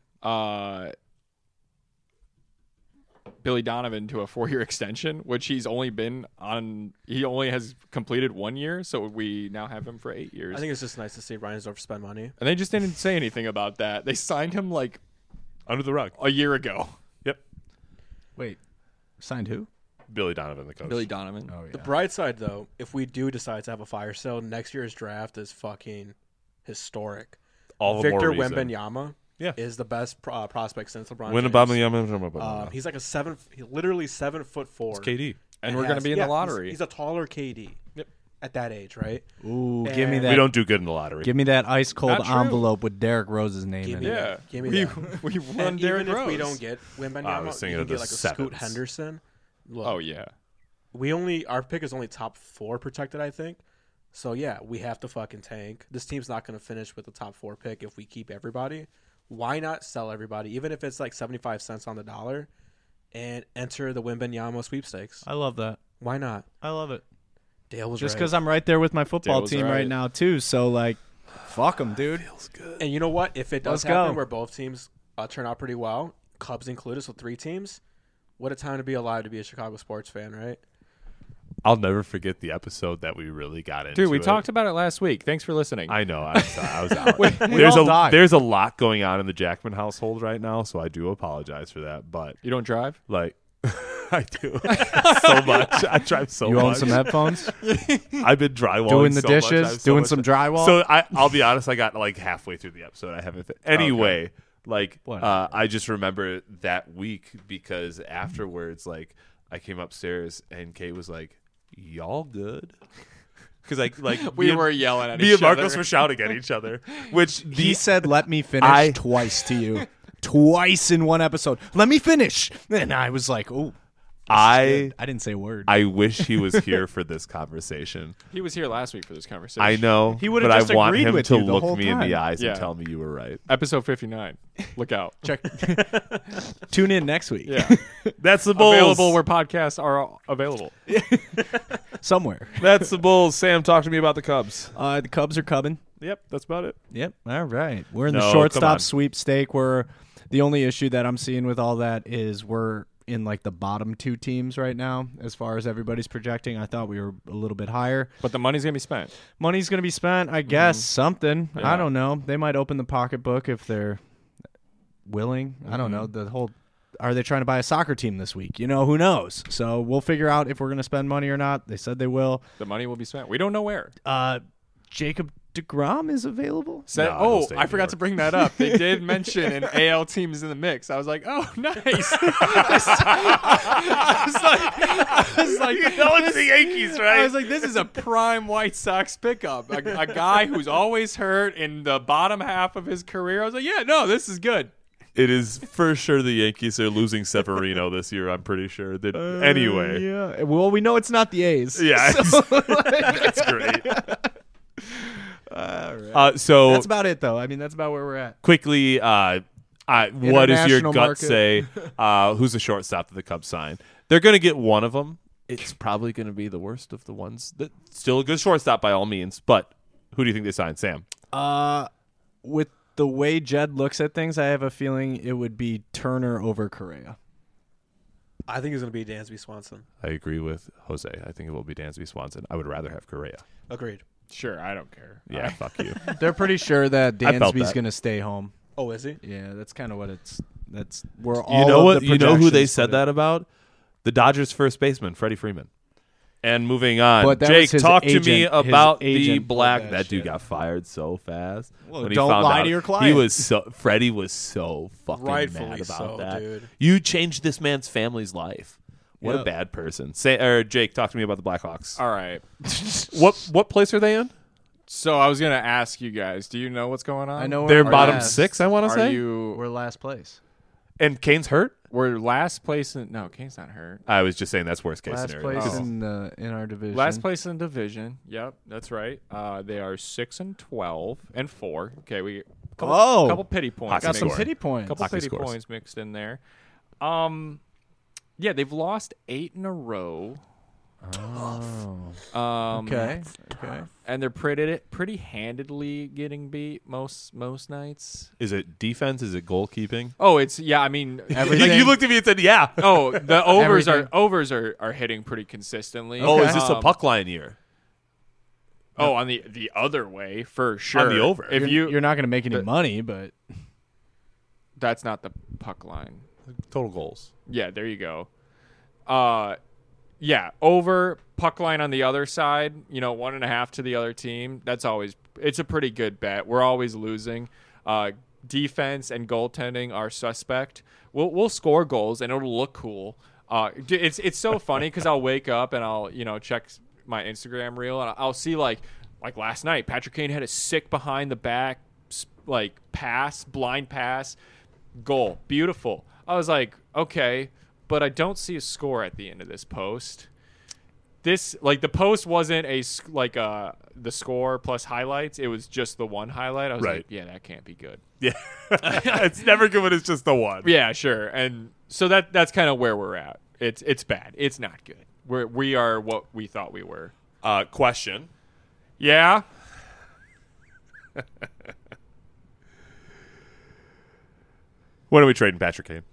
Billy Donovan to a 4-year extension, which he's only been on. He only has completed 1 year, so we now have him for 8 years. I think it's just nice to see Reinsdorf spend money. And they just didn't say anything about that. They signed him like Under the rug. a year ago. Yep. Wait, signed who? Billy Donovan, the coach. Billy Donovan. Oh yeah. The bright side, though, if we do decide to have a fire sale, next year's draft is fucking historic. All the Victor more reason. Wembanyama is the best prospect since LeBron Win a James. He's like literally 7'4". It's KD. And we're going to be in the lottery. He's a taller KD. Yep. At that age, right? Ooh, And give me that. We don't do good in the lottery. Give me that ice cold Not true. envelope with Derrick Rose's name Give in me it. Yeah. Give me we, that. we won And Derrick even if Rose. we don't get Wembanyama, was thinking you can of the get like a Scoot sevens. Henderson. Look, Oh, yeah. our pick is only top 4 protected, I think. So yeah, we have to fucking tank. This team's not going to finish with the top 4 pick if we keep everybody. Why not sell everybody, even if it's like 75 cents on the dollar, and enter the Wembanyama sweepstakes? I love that. Why not? I love it. Dale was Just right. because I'm right there with my football Dale was team right. right now too. So like, fuck them, dude. And you know what? If it does Let's happen go. where both teams turn out pretty well, Cubs included, so 3 teams, what a time to be alive to be a Chicago sports fan, right? I'll never forget the episode that we really got into. Dude, we it. talked about it last week. Thanks for listening. I know. I'm sorry. I was out. we all died. There's a lot going on in the Jackman household right now, so I do apologize for that. But You don't drive? like, I do so much. I drive so You much. own some headphones? I've been drywalling, Doing the so much. I dishes? have so Doing much- some drywall? So I'll be honest. I got like halfway through the episode. I haven't. Anyway, like What? I just remember that week because afterwards, like I came upstairs and Kate was like, "Y'all good?" Because like We me and- were yelling at me each and Marcos other. were shouting at each other, which He said, "Let me finish" I- twice to you, twice in one episode. Let me finish, and I was like, "Oh, I didn't say a word. I wish he was here for this conversation. He was here last week for this conversation. I know, He would've but just I want agreed him with to you the look whole me in the time. eyes Yeah. and tell me you were right. Episode 59. Look out. Check. Tune in next week. Yeah. That's the Bulls. Available where podcasts are available. Somewhere. That's the Bulls. Sam, talk to me about the Cubs. The Cubs are cubbing. Yep, that's about it. Yep. All right. We're in No, the come on. shortstop sweepstake. Where the only issue that I'm seeing with all that is we're in like the bottom 2 teams right now as far as everybody's projecting. I thought we were a little bit higher. But the money's going to be spent. Money's going to be spent, I guess. Something. Yeah. I don't know. They might open the pocketbook if they're willing. I don't know. The whole. Are they trying to buy a soccer team this week? Who knows? So we'll figure out if we're going to spend money or not. They said they will. The money will be spent. We don't know where. Jacob DeGrom is available. No, he'll stay in I New forgot York. to bring that up. They did mention an AL team is in the mix. I was like, oh, nice. I was like, it's the Yankees, right? I was like, this is a prime White Sox pickup. A guy who's always hurt in the bottom half of his career. I was like, yeah, no, this is good. It is for sure the Yankees are losing Severino this year. I'm pretty sure. That anyway, Yeah. Well, we know it's not the A's. yeah, that's great. All right. So That's about it, though. I mean, that's about where we're at. quickly, what does your International gut market. say? Who's the shortstop that the Cubs sign? They're going to get one of them. It's probably going to be the worst of the ones. Still a good shortstop by all means, but who do you think they sign? Sam? With the way Jed looks at things, I have a feeling it would be Turner over Correa. I think it's going to be Dansby Swanson. I agree with Jose. I think it will be Dansby Swanson. I would rather have Correa. Agreed. Sure, I don't care. Yeah, fuck you. They're pretty sure that I felt Dansby's that. going to stay home. Oh, is he? Yeah, that's kind of what it's. That's where all. You know of what? the You know who they projections said put it. that about? The Dodgers' first baseman, Freddie Freeman. And moving on, But that Jake, was his talk to me agent- his about the agent black. pulled That that dude shit. got fired so fast. Well, when he don't found lie out. to your He client. was Freddie was so fucking Rightfully mad about so, that. dude. You changed this man's family's life. What a Yeah. bad person. Jake, talk to me about the Blackhawks. All right. What place are they in? So I was going to ask you guys, do you know what's going on? I know They're we're bottom last. 6, I want to Are say. you... We're last place. And Kane's hurt? We're last place in... No, Kane's not hurt. I was just saying that's worst case Last scenario. place Oh. in our division. Last place in the division. Yep, that's right. They are 6-12 and 4. Okay, we couple pity points. Hockey Got some score. pity points. Couple Hockey pity scores. points mixed in there. Yeah, they've lost 8 in a row. Okay. And they're pretty handedly getting beat most nights. Is it defense? Is it goalkeeping? Oh, it's I mean Everything. Like you looked at me and said, "Yeah." Oh, the overs Everything. are hitting pretty consistently. Oh, is this a Um, puck line year? Oh, on the other way for sure. On the over. If You're not going to make any the- money, but that's not the puck line. Total goals. Yeah, there you go. Yeah, over puck line on the other side, 1.5 to the other team. It's a pretty good bet. We're always losing. Defense and goaltending are suspect. We'll score goals and it'll look cool. It's so funny because I'll wake up and I'll check my Instagram reel and I'll see like last night Patrick Kane had a sick behind the back pass, blind pass, goal, beautiful. I was like, okay, but I don't see a score at the end of this post. This the post wasn't the score plus highlights. It was just the one highlight. I was Right. like, yeah, that can't be good. Yeah, it's never good when it's just the one. Yeah, sure. And so that's kind of where we're at. It's bad. It's not good. We are what we thought we were. Question: Yeah. when are we trading Patrick Kane?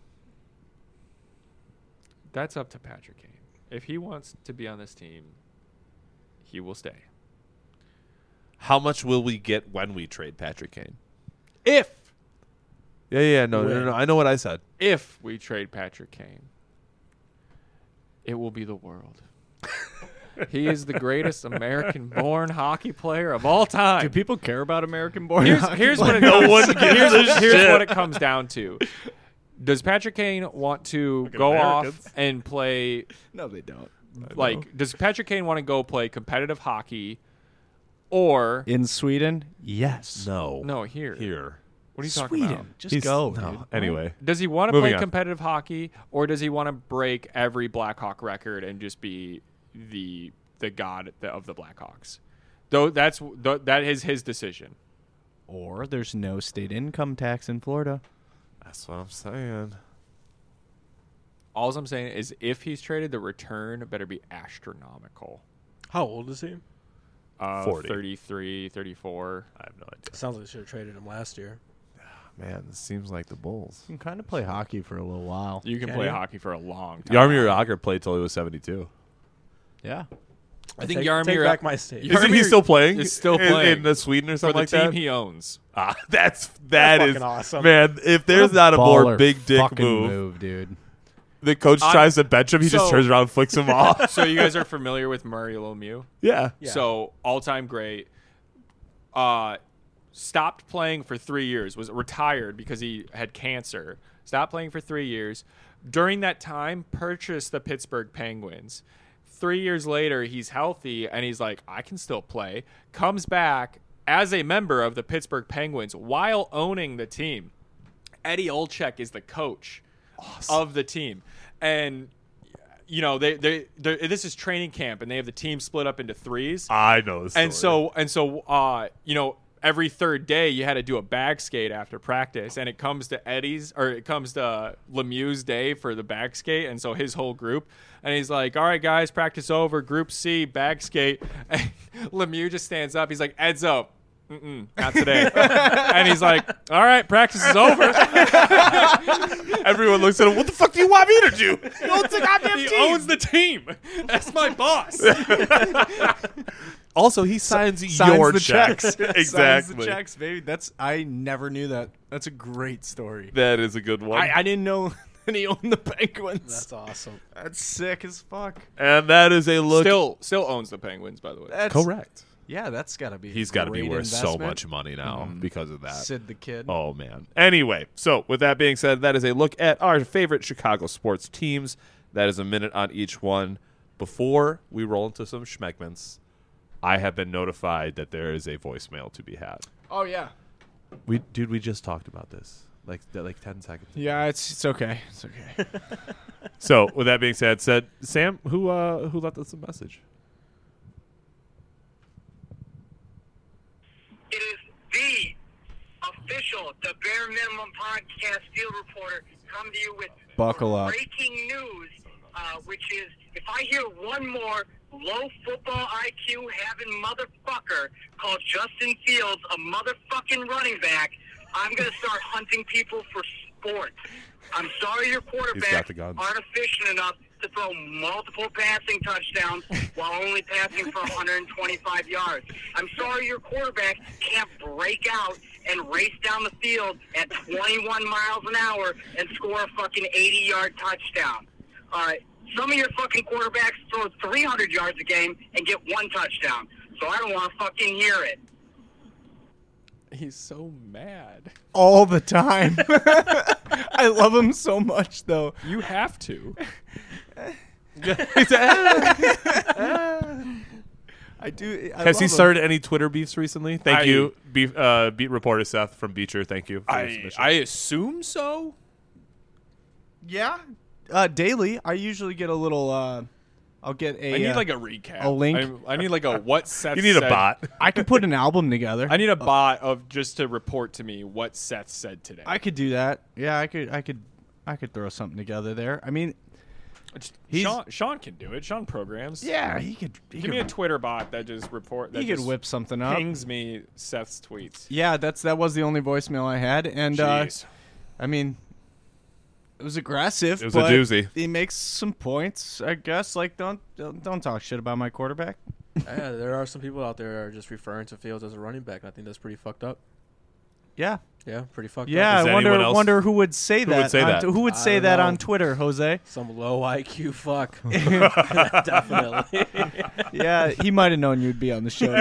That's up to Patrick Kane. If he wants to be on this team, he will stay. How much will we get when we trade Patrick Kane? If No. I know what I said. we trade Patrick Kane, it will be the world. He is the greatest American-born hockey player of all time. do people care about American-born? Here's what it No comes, one gives a here's shit. what it comes down to. Does Patrick Kane want to go Americans. off and play No, they don't. does Patrick Kane want to go play competitive hockey or In Sweden, yes. No. no here? Here. What What are you talking Sweden. about? Just go. No. Dude. Anyway, Does he want to Moving play on. competitive hockey, or does he want to break every Blackhawk record and just be the god of the Blackhawks? Though that is his decision. Or there's no state income tax in Florida. that's what I'm saying. All I'm saying is, if he's traded, the return better be astronomical. How old is he? 40. 33, 34. I have no idea. Sounds like they should have traded him last year. Man, this seems like the Bulls. You can kind of play hockey for a little while. You can Can play you? hockey for a long time. Yarmir Yager played till he was 72. Yeah. I think take Yarmir back my statement. Isn't he still playing? is still playing in Sweden or for something the like team that. he owns. That That's is fucking awesome. man. If there's not a more Baller big dick fucking move, dude. the coach tries to bench him, he just so- turns around and flicks him off. So you guys are familiar with Mario Lemieux? Yeah. Yeah. So all-time great. Stopped playing for 3 years. Was retired because he had cancer. Stopped playing for 3 years. During that time, purchased the Pittsburgh Penguins. 3 years later, he's healthy and he's like, I can still play. Comes back as a member of the Pittsburgh Penguins while owning the team. Eddie Olczyk is the coach of the team, and you know they this is training camp, and they have the team split up into threes. I know this And story. so, you know, every third day you had to do a bag skate after practice, and it comes to Lemieux's day for the bag skate, and so his whole group, and he's like, all right, guys, practice over, Group C, bag skate. And Lemieux just stands up. He's like, Edzo, not today. And he's like, all right, practice is over. Everyone looks at him. What the fuck do you want me to do? He owns the goddamn He team. owns the team. That's my boss. Also, he signs Signs your the checks. checks. Exactly. Signs the checks, baby. I never knew that. That's a great story. That is a good one. I didn't know that he owned the Penguins. That's awesome. That's sick as fuck. and that is a look. Still owns the Penguins, by the way. That's, correct. Yeah, that's got to be. He's got to be great worth so investment. much money now because of that. Sid the Kid. Oh, man. Anyway, so with that being said, that is a look at our favorite Chicago sports teams. That is a minute on each one. Before we roll into some schmegments, I have been notified that there is a voicemail to be had. Oh yeah. We just talked about this like 10 seconds ago. Yeah, it's okay. It's okay. So with that being said, Sam, who left us a message? It is the official, the Bare Minimum Podcast field reporter come to you with Buckle up. breaking news, which is if I hear one more low football IQ having motherfucker called Justin Fields a motherfucking running back, I'm going to start hunting people for sports. I'm sorry your He's got quarterbacks the guns. aren't efficient enough to throw multiple passing touchdowns while only passing for 125 yards. I'm sorry your quarterback can't break out and race down the field at 21 miles an hour and score a fucking 80-yard touchdown. Some of your fucking quarterbacks throw 300 yards a game and get one touchdown. So I don't want to fucking hear it. He's so mad. All the time. I love him so much, though. You have to. I do. I Has he love him. started any Twitter beefs recently? Thank I- you, beat reporter Seth from Beecher. Thank you. For your submission. I assume so. Yeah. Daily, I usually get a little. I'll get a. I need like a recap. a link. I need like a what Seth you need a said. bot. I could put an album together. I need a bot of just to report to me what Seth said today. I could do that. Yeah, I could throw something together there. I mean, he's- Sean can do it. Sean programs. yeah, he could. Give me a Twitter bot that just report. That He could just whip something up. Pings me Seth's tweets. Yeah, that was the only voicemail I had, and Jeez. I mean, it was aggressive. It was a but doozy. He makes some points, I guess. Like, don't talk shit about my quarterback. Yeah, there are some people out there that are just referring to Fields as a running back. I think that's pretty fucked up. Yeah, Yeah, pretty fucked yeah. up. Is I anyone else- wonder who would say that. would say that? Who would I say don't that know. on Twitter, Jose? Some low IQ fuck. Definitely. Yeah, he might have known you'd be on the show.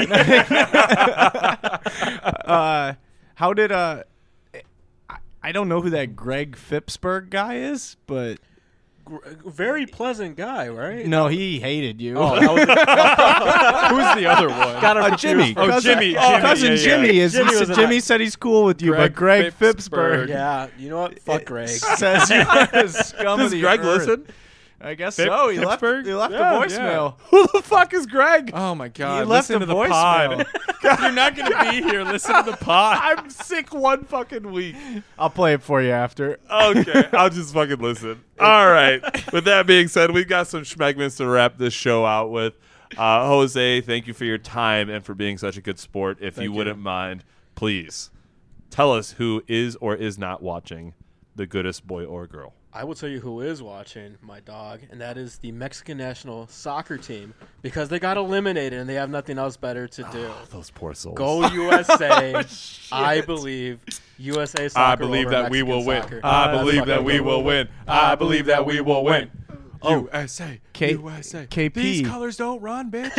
How did I don't know who that Greg Phipsberg guy is, but very pleasant guy, right? No, he hated you. Oh, that was Who's the other one? got him Jimmy. confused. Oh, Jimmy. Cousin yeah, Jimmy yeah. is. Jimmy was Jimmy a- said he's cool with you, Greg but Greg Phipsburg. Phipsburg Yeah, you know what? Fuck Greg. says you are a scum of Does the Greg earth. listen? I guess Phip- so. He left Phipsburg? a Yeah, voicemail. Who the fuck is Greg? Oh my God! He left listen a to the voicemail. pod. You're not going to be here. Listen to the pod. I'm sick one fucking week. I'll play it for you after. Okay, I'll just fucking listen. All right. With that being said, we've got some schmegments to wrap this show out with. Jose, thank you for your time and for being such a good sport. If you wouldn't mind, please tell us who is or is not watching The Goodest Boy or Girl. I will tell you who is watching my dog, and that is the Mexican national soccer team, because they got eliminated and they have nothing else better to do. Those poor souls. Go USA! I believe USA soccer. I believe over that we Mexican will win. soccer. I believe Fucking that we will win. I believe that we will win. USA, USA. KP. These colors don't run, bitch.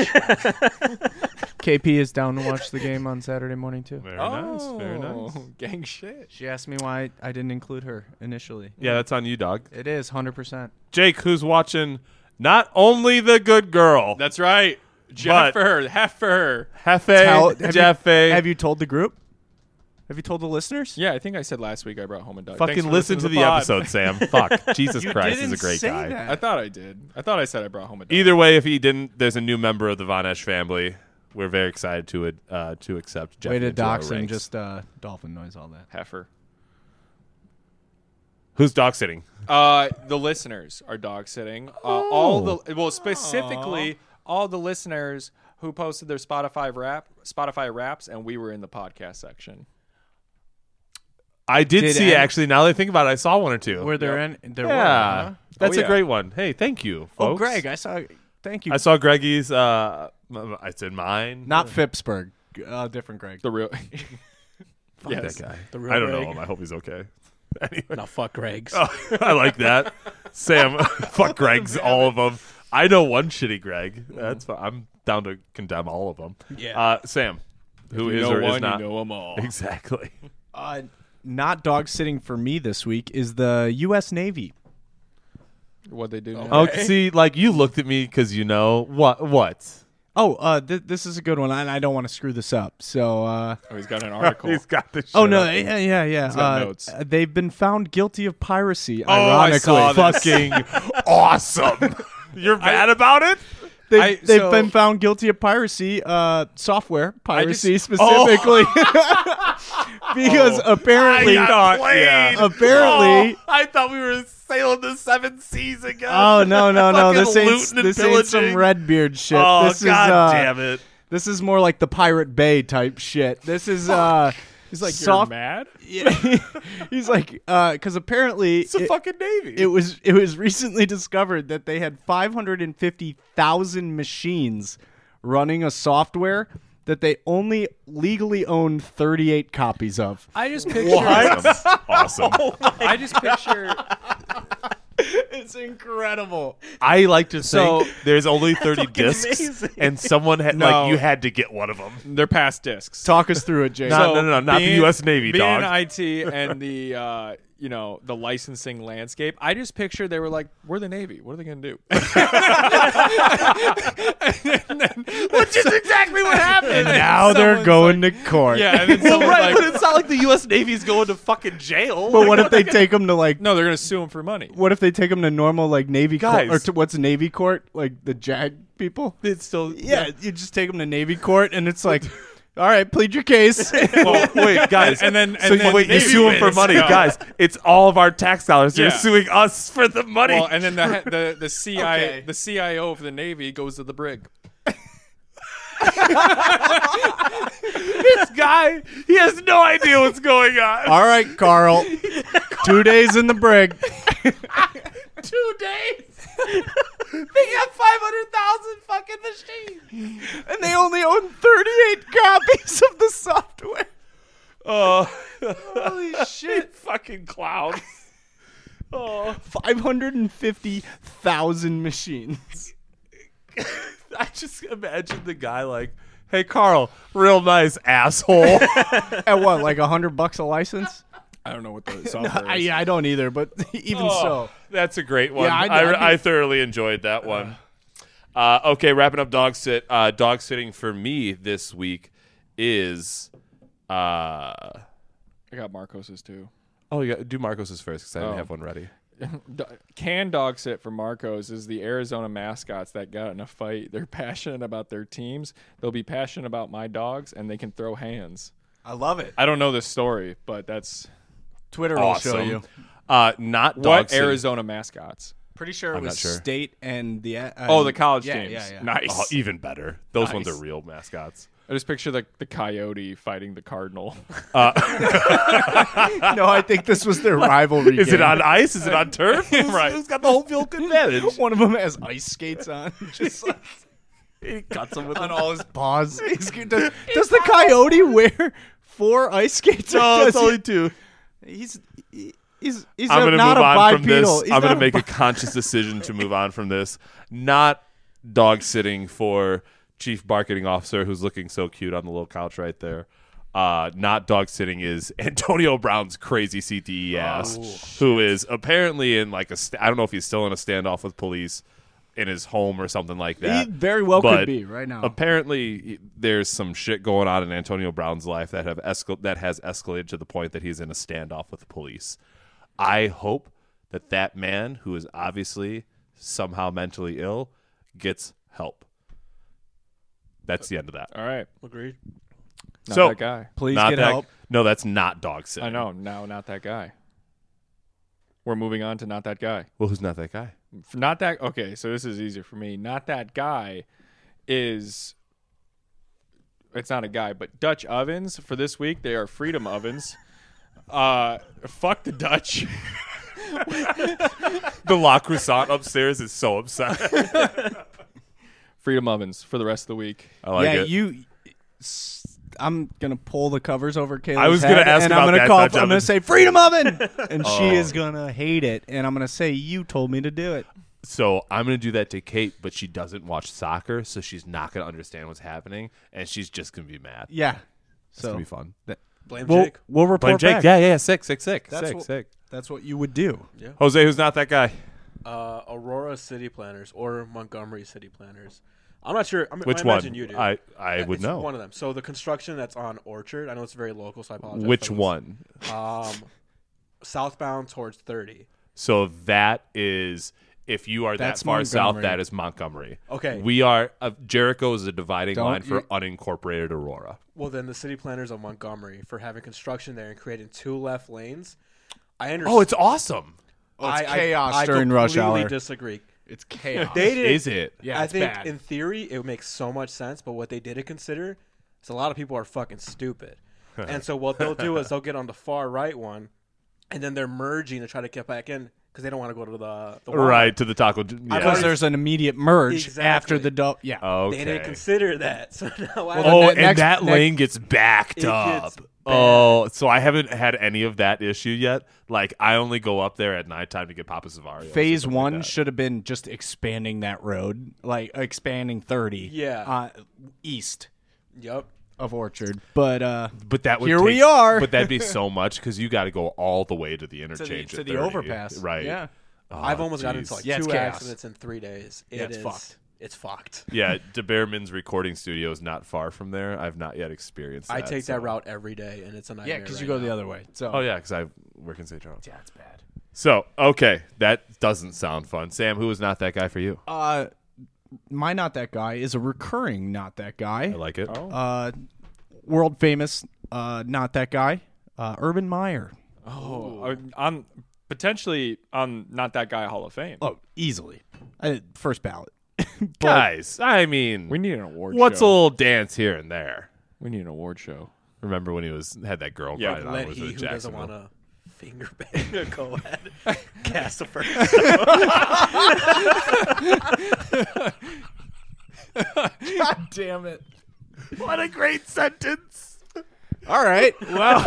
KP is down to watch the game on Saturday morning too. Very nice. Very nice. Gang shit. She asked me why I didn't include her initially. Yeah, that's on you, dog. It is 100%. Jake, who's watching not only The Good Girl, That's right. Jeff for her. Half for her. Hefe, Jeffe. Have you told the group? Have you told the listeners? Yeah, I think I said last week I brought home a dog. Fucking Thanks for listen listening to the pod. episode, Sam. Fuck. Jesus You Christ, didn't he's a great say guy. that. I thought I did. I thought I said I brought home a dog. Either way, if he didn't, there's a new member of the Von Esch family. We're very excited to accept Jeff Way to into our dox him, ranks. just dolphin noise, all that. Heifer. Who's dog sitting? The listeners are dog sitting. Specifically all the listeners who posted their Spotify raps, and we were in the podcast section. I did Did see any- actually. Now that I think about it, I saw one or two. Were there any? There were. yeah, Huh? that's Oh, a yeah. great one. Hey, thank you, folks. Oh, Greg, I saw. Thank you. I saw Greggy's. I said mine. Not Phipsburg. Different Greg. The real. Fuck yes. that guy. The real I don't know Greg. him. I hope he's okay. Anyway, No, fuck Greg's. oh, I like that. Sam, fuck Greg's, all of them. I know one shitty Greg. That's fine. I'm down to condemn all of them. Yeah. Sam, who You is know or one, is not you know them all. exactly. Not dog sitting for me this week is the U.S. Navy. What they do now. Oh, see, like you looked at me because you know what? Oh, this is a good one, and I don't want to screw this up. So, Oh, he's got an article. He's got the. oh shit no, up. yeah. got notes. They've been found guilty of piracy. Oh, I ironically, saw this. Fucking awesome. You're mad about it? They've so- been found guilty of piracy, software piracy just- specifically, because apparently, apparently. I thought we were sailing the seven seas again. Oh no! Fucking This ain't looting and this ain't some pillaging. Redbeard shit. Oh, this God is damn it. This is more like the Pirate Bay type shit. This is He's like, soft. you're mad? Yeah. He's like, because apparently It's a fucking Navy. it was recently discovered that they had 550,000 machines running a software that they only legally own 38 copies of. I just picture. Awesome. I just picture. It's incredible. I like to So- think there's only 30 fucking discs, amazing. and someone had No. like you had to get one of them. They're past discs. Talk us through it, Jay. No, not the U.S. Navy, being dog. in IT and the the licensing landscape, I just picture they were like, we're the Navy. What are they going to do? Which is exactly what happened. And now they're someone's going to court. Yeah, and then Well, someone's right, but like, it's not like the U.S. Navy's going to fucking jail. But what if they take them to like? no, they're going to sue them for money. What if they take them to normal like Navy court, Guys. or to what's Navy court, like the JAG people? It's still Yeah, you just take them to Navy court, and it's like, all right, plead your case. Oh, wait, guys. And then, So wait, you Navy sue them for wins. money, No. guys. It's all of our tax dollars. They're Yeah. suing us for the money. Well, and then the Okay. the CIO for the Navy goes to the brig. this guy, he has no idea what's going on. All right, Carl. 2 days in the brig. 2 days. They have 500,000 fucking machines. And they only own 38 copies of the software. Oh, Holy shit. fucking clowns. Oh, 550,000 machines. I just imagine the guy like, hey, Carl, real nice asshole. At what, like $100 a license? I don't know what the software is. I don't either, but even so. That's a great one. Yeah, I I thoroughly enjoyed that one. Okay, wrapping up dog sit. Dog sitting for me this week is. I got Marcos's too. Oh, you got do Marcos's first because I didn't Oh. have one ready. Can dog sit for Marcos is the Arizona mascots that got in a fight. They're passionate about their teams. They'll be passionate about my dogs, and they can throw hands. I love it. I don't know this story, but that's Twitter Awesome. will show you. Not dog what sitting. Arizona mascots. Pretty sure it I'm was not sure. state and the The college yeah, teams. Yeah, yeah. Nice. Oh, even better. Those Nice. ones are real mascots. I just picture the coyote fighting the cardinal. No, I think this was their rivalry. Is it game. on ice? Is it on turf? Right. Who's got the home field advantage? One of them has ice skates on, just like He cuts him with on all his paws. Does the coyote wear 4 ice skates? No, Or it's does only 2. He's I'm going to not move a on from this. bipedal. He's I'm going not to make a conscious decision to move on from this. Not dog sitting for Chief Marketing Officer, who's looking so cute on the little couch right there. Not dog sitting is Antonio Brown's crazy CTE ass, who is apparently in like I don't know if he's still in a standoff with police in his home or something like that. He very well But could be right now. Apparently, there's some shit going on in Antonio Brown's life that has escalated to the point that he's in a standoff with the police. I hope that man, who is obviously somehow mentally ill, gets help. That's the end of that. All right. Agreed. Not So- that guy. Please Not get that, help. No, that's not dog sitting. I know. Now, not that guy. We're moving on to not that guy. Well, who's not that guy? Not that. Okay, so this is easier for me. Not that guy is. It's not a guy, but Dutch ovens for this week. They are Freedom ovens. Fuck the Dutch. The La Croissant upstairs is so upset. Freedom ovens for the rest of the week. I like yeah, it. I'm gonna pull the covers over Kayla's I was head, gonna ask and about I'm gonna that call. Dutch I'm oven. gonna say freedom oven, and she Oh. is gonna hate it. And I'm gonna say you told me to do it. So I'm going to do that to Kate, but she doesn't watch soccer, so she's not going to understand what's happening, and she's just going to be mad. Yeah. It's So going to be fun. Blame we'll Jake. we'll report Blame Jake. back. Yeah, sick. That's what- Sick. That's what you would do. Jose, who's not that guy? Aurora City Planners or Montgomery City Planners. I'm not sure. Which I one? imagine you do. I would It's know. one of them. So the construction that's on Orchard. I know it's very local, so I apologize. Which for this. one? Southbound towards 30. So that is, if you are That's that far south, Montgomery. that is Montgomery. Okay. We are, Jericho is a dividing Don't line for you- unincorporated Aurora. Well, then the city planners of Montgomery for having construction there and creating 2 left lanes. I understand. Oh, it's awesome. It's chaos I during rush completely hour. disagree. It's chaos. They did. Is it? Yeah, I it's think bad. in theory it would make so much sense, but what they didn't consider is a lot of people are fucking stupid. And so what they'll do is they'll get on the far right one, and then they're merging to try to get back in because they don't want to go to the Walmart. Right, to the taco. Because Yeah. there's an immediate merge Exactly. after the yeah. Okay. They didn't consider that. So now I Oh, the and next- that next- lane gets backed It up. gets bad. Oh, so I haven't had any of that issue yet. Like, I only go up there at nighttime to get Papa Savario. Phase 1 should have been just expanding that road, like expanding 30. Yeah. East Yep. of Orchard, but But that would Here take- we are. But that'd be so much because you got to go all the way to the interchange to at the 30, overpass, right? Yeah. Oh, I've almost gotten geez. into like Yeah, it's 2 chaos. accidents in 3 days. Yeah, it's is- fucked. It's fucked. Yeah, DeBearman's recording studio is not far from there. I've not yet experienced that. I take so- that route every day, and it's a nightmare. Yeah, because right you go now. the other way. So Oh, yeah, because I work in St. Charles. yeah, it's bad. So, okay, that doesn't sound fun. Sam, who is not that guy for you? My not that guy is a recurring not that I guy. like it. World famous not that guy. Urban Meyer. On potentially on not that guy Hall of Fame. Oh, easily. First ballot. Guys, I mean, We need an award what's a show. little dance here and there? We need an award show. Remember when he had that girl Yeah, crying on Let was he with who doesn't Jacksonville? want to finger bang a co-ed cast the first. God damn it. What a great sentence! All right. Well,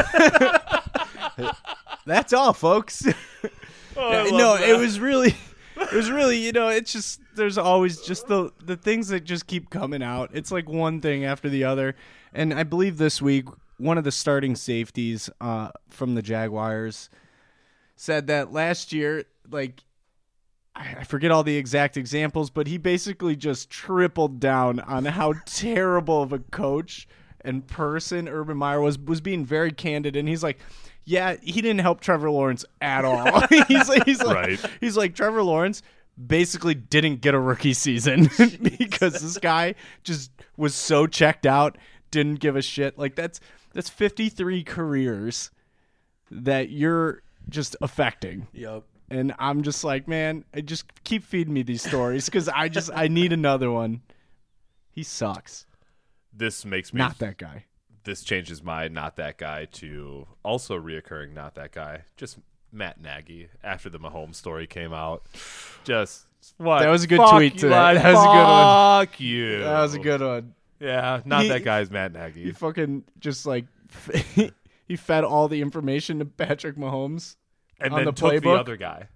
that's all, folks. No, it was really, it's just, there's always just the things that just keep coming out. It's like one thing after the other. And I believe this week one of the starting safeties from the Jaguars said that last year, like, I forget all the exact examples, but he basically just tripled down on how terrible of a coach and person Urban Meyer was being very candid, and he's like, yeah, he didn't help Trevor Lawrence at all. he's like Trevor Lawrence basically didn't get a rookie season because this guy just was so checked out, didn't give a shit. Like that's 53 careers that you're just affecting. Yep. And I'm just like, man, I just keep feeding me these stories because I need another one. He sucks. This makes me Not that guy. This changes my not that guy to also reoccurring not that guy. Just Matt Nagy after the Mahomes story came out. Just what? That was a good Fuck tweet you, today. like, That was a good one. Fuck you. That was a good one. Yeah, not that guy's Matt Nagy. He fucking just like he fed all the information to Patrick Mahomes and on then the took the playbook. other guy.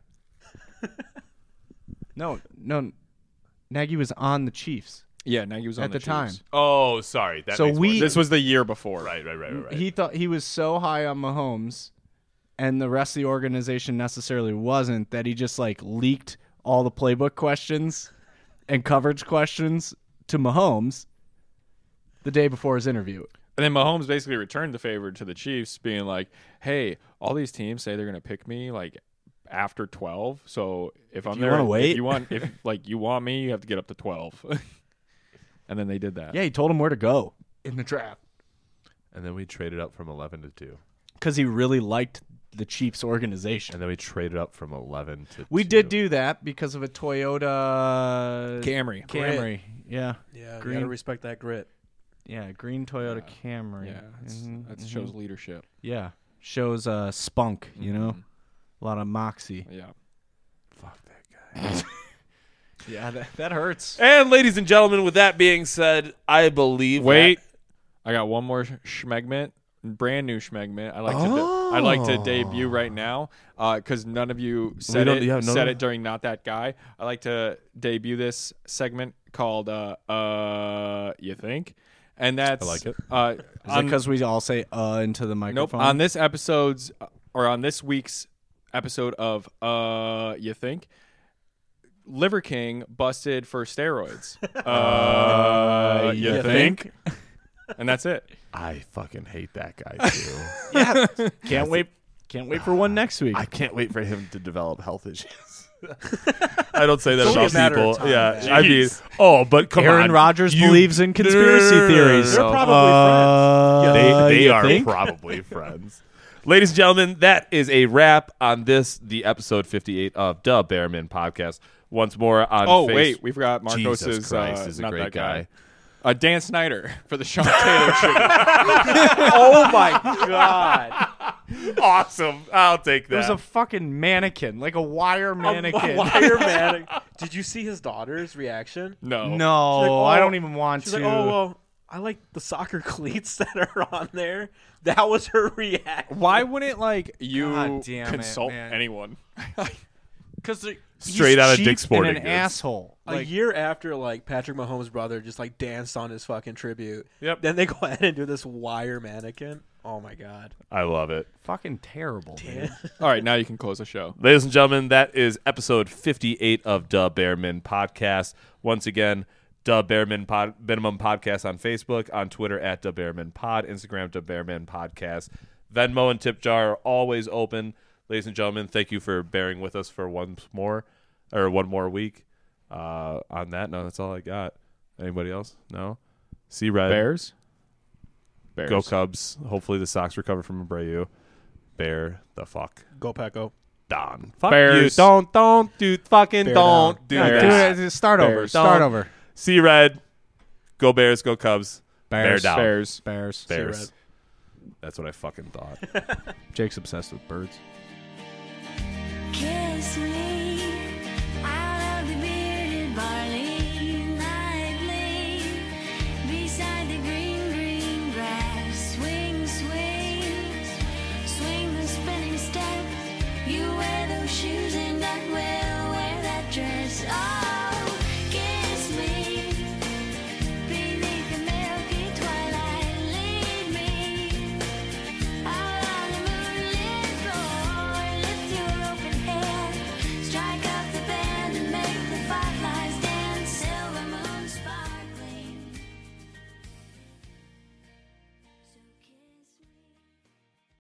No, Nagy was on the Chiefs. Yeah, Nagy was on At the time. Chiefs. Oh, sorry. That So makes more we- sense. This was the year before. right. He thought he was so high on Mahomes, and the rest of the organization necessarily wasn't, that he just like leaked all the playbook questions and coverage questions to Mahomes the day before his interview. And then Mahomes basically returned the favor to the Chiefs, being like, "Hey, all these teams say they're going to pick me like after 12. So if I'm you there, wanna wait? if like you want me, you have to get up to 12." And then they did that. Yeah, he told him where to go in the draft And then we traded up from 11 to 2. because he really liked the Chiefs organization. And then we traded up from 11 to 2. We did do that because of a Toyota Camry. Camry. Yeah. Yeah, you Green. gotta respect that grit. Yeah, green Toyota Camry. Yeah, that Mhm, shows leadership. Yeah. Shows spunk, you know? A lot of moxie. Yeah. Fuck that guy. Yeah, that hurts. And ladies and gentlemen, with that being said, I believe Wait, I got one more schmegment, brand new schmegment. I'd like to debut right now because none of you said don't- it. yeah, no, said no. it during Not That Guy. I like to debut this segment called You Think, and that's I like it. Is it because we all say into the Nope. microphone? On this episode's or on this week's episode of You Think, Liver King busted for steroids. You think? And that's it. I fucking hate that guy too. Yeah. Can't wait for one next week. I can't wait for him to develop health issues. I don't say that It's only about a matter people. of time, Yeah, man. I mean, but come on. Aaron Rodgers You- believes in conspiracy theories. They're probably friends. They you are think? probably friends. Ladies and gentlemen, that is a wrap on the episode 58 of the Bearman Podcast. Once more on Oh, Face- wait. We forgot Marcos's Jesus Christ is a Not great That guy. Dan Snyder for the Sean Taylor tribute. Oh my god! Awesome. I'll take that. There was a fucking mannequin, like a wire mannequin. Wire man. Did you see his daughter's reaction? No. No, She's like, oh, I don't even want She's to. like, oh well, I like the soccer cleats that are on there. That was her reaction. Why wouldn't like you God damn it, consult man. anyone? Because Straight out of Dick's Sporting and an Goods. asshole. A year after, like, Patrick Mahomes' brother just, like, danced on his fucking tribute. Yep. Then they go ahead and do this wire mannequin. Oh, my God. I love it. Fucking terrible. Dude. All right, now you can close the show. Ladies and gentlemen, that is episode 58 of the Bearman Podcast. Once again, the Bearman Minimum Podcast on Facebook, on Twitter at the Bearman Pod, Instagram the Bearman Podcast. Venmo and tip jar are always open. Ladies and gentlemen, thank you for bearing with us for one more week. On that, no, that's all I got. Anybody else? No? See Red. Bears. Go Cubs. Hopefully the Sox recover from Abreu. Bear the fuck Go, Pack, go. down. Fuck Bears. you. Don't do fucking Bear don't down. do Yeah, that. do it. Start over. Bears. Start Don't. over. See Red. Go Bears. Go Cubs. Bear down. Bears. Bears. Bears. Red. That's what I fucking thought. Jake's obsessed with birds. Can't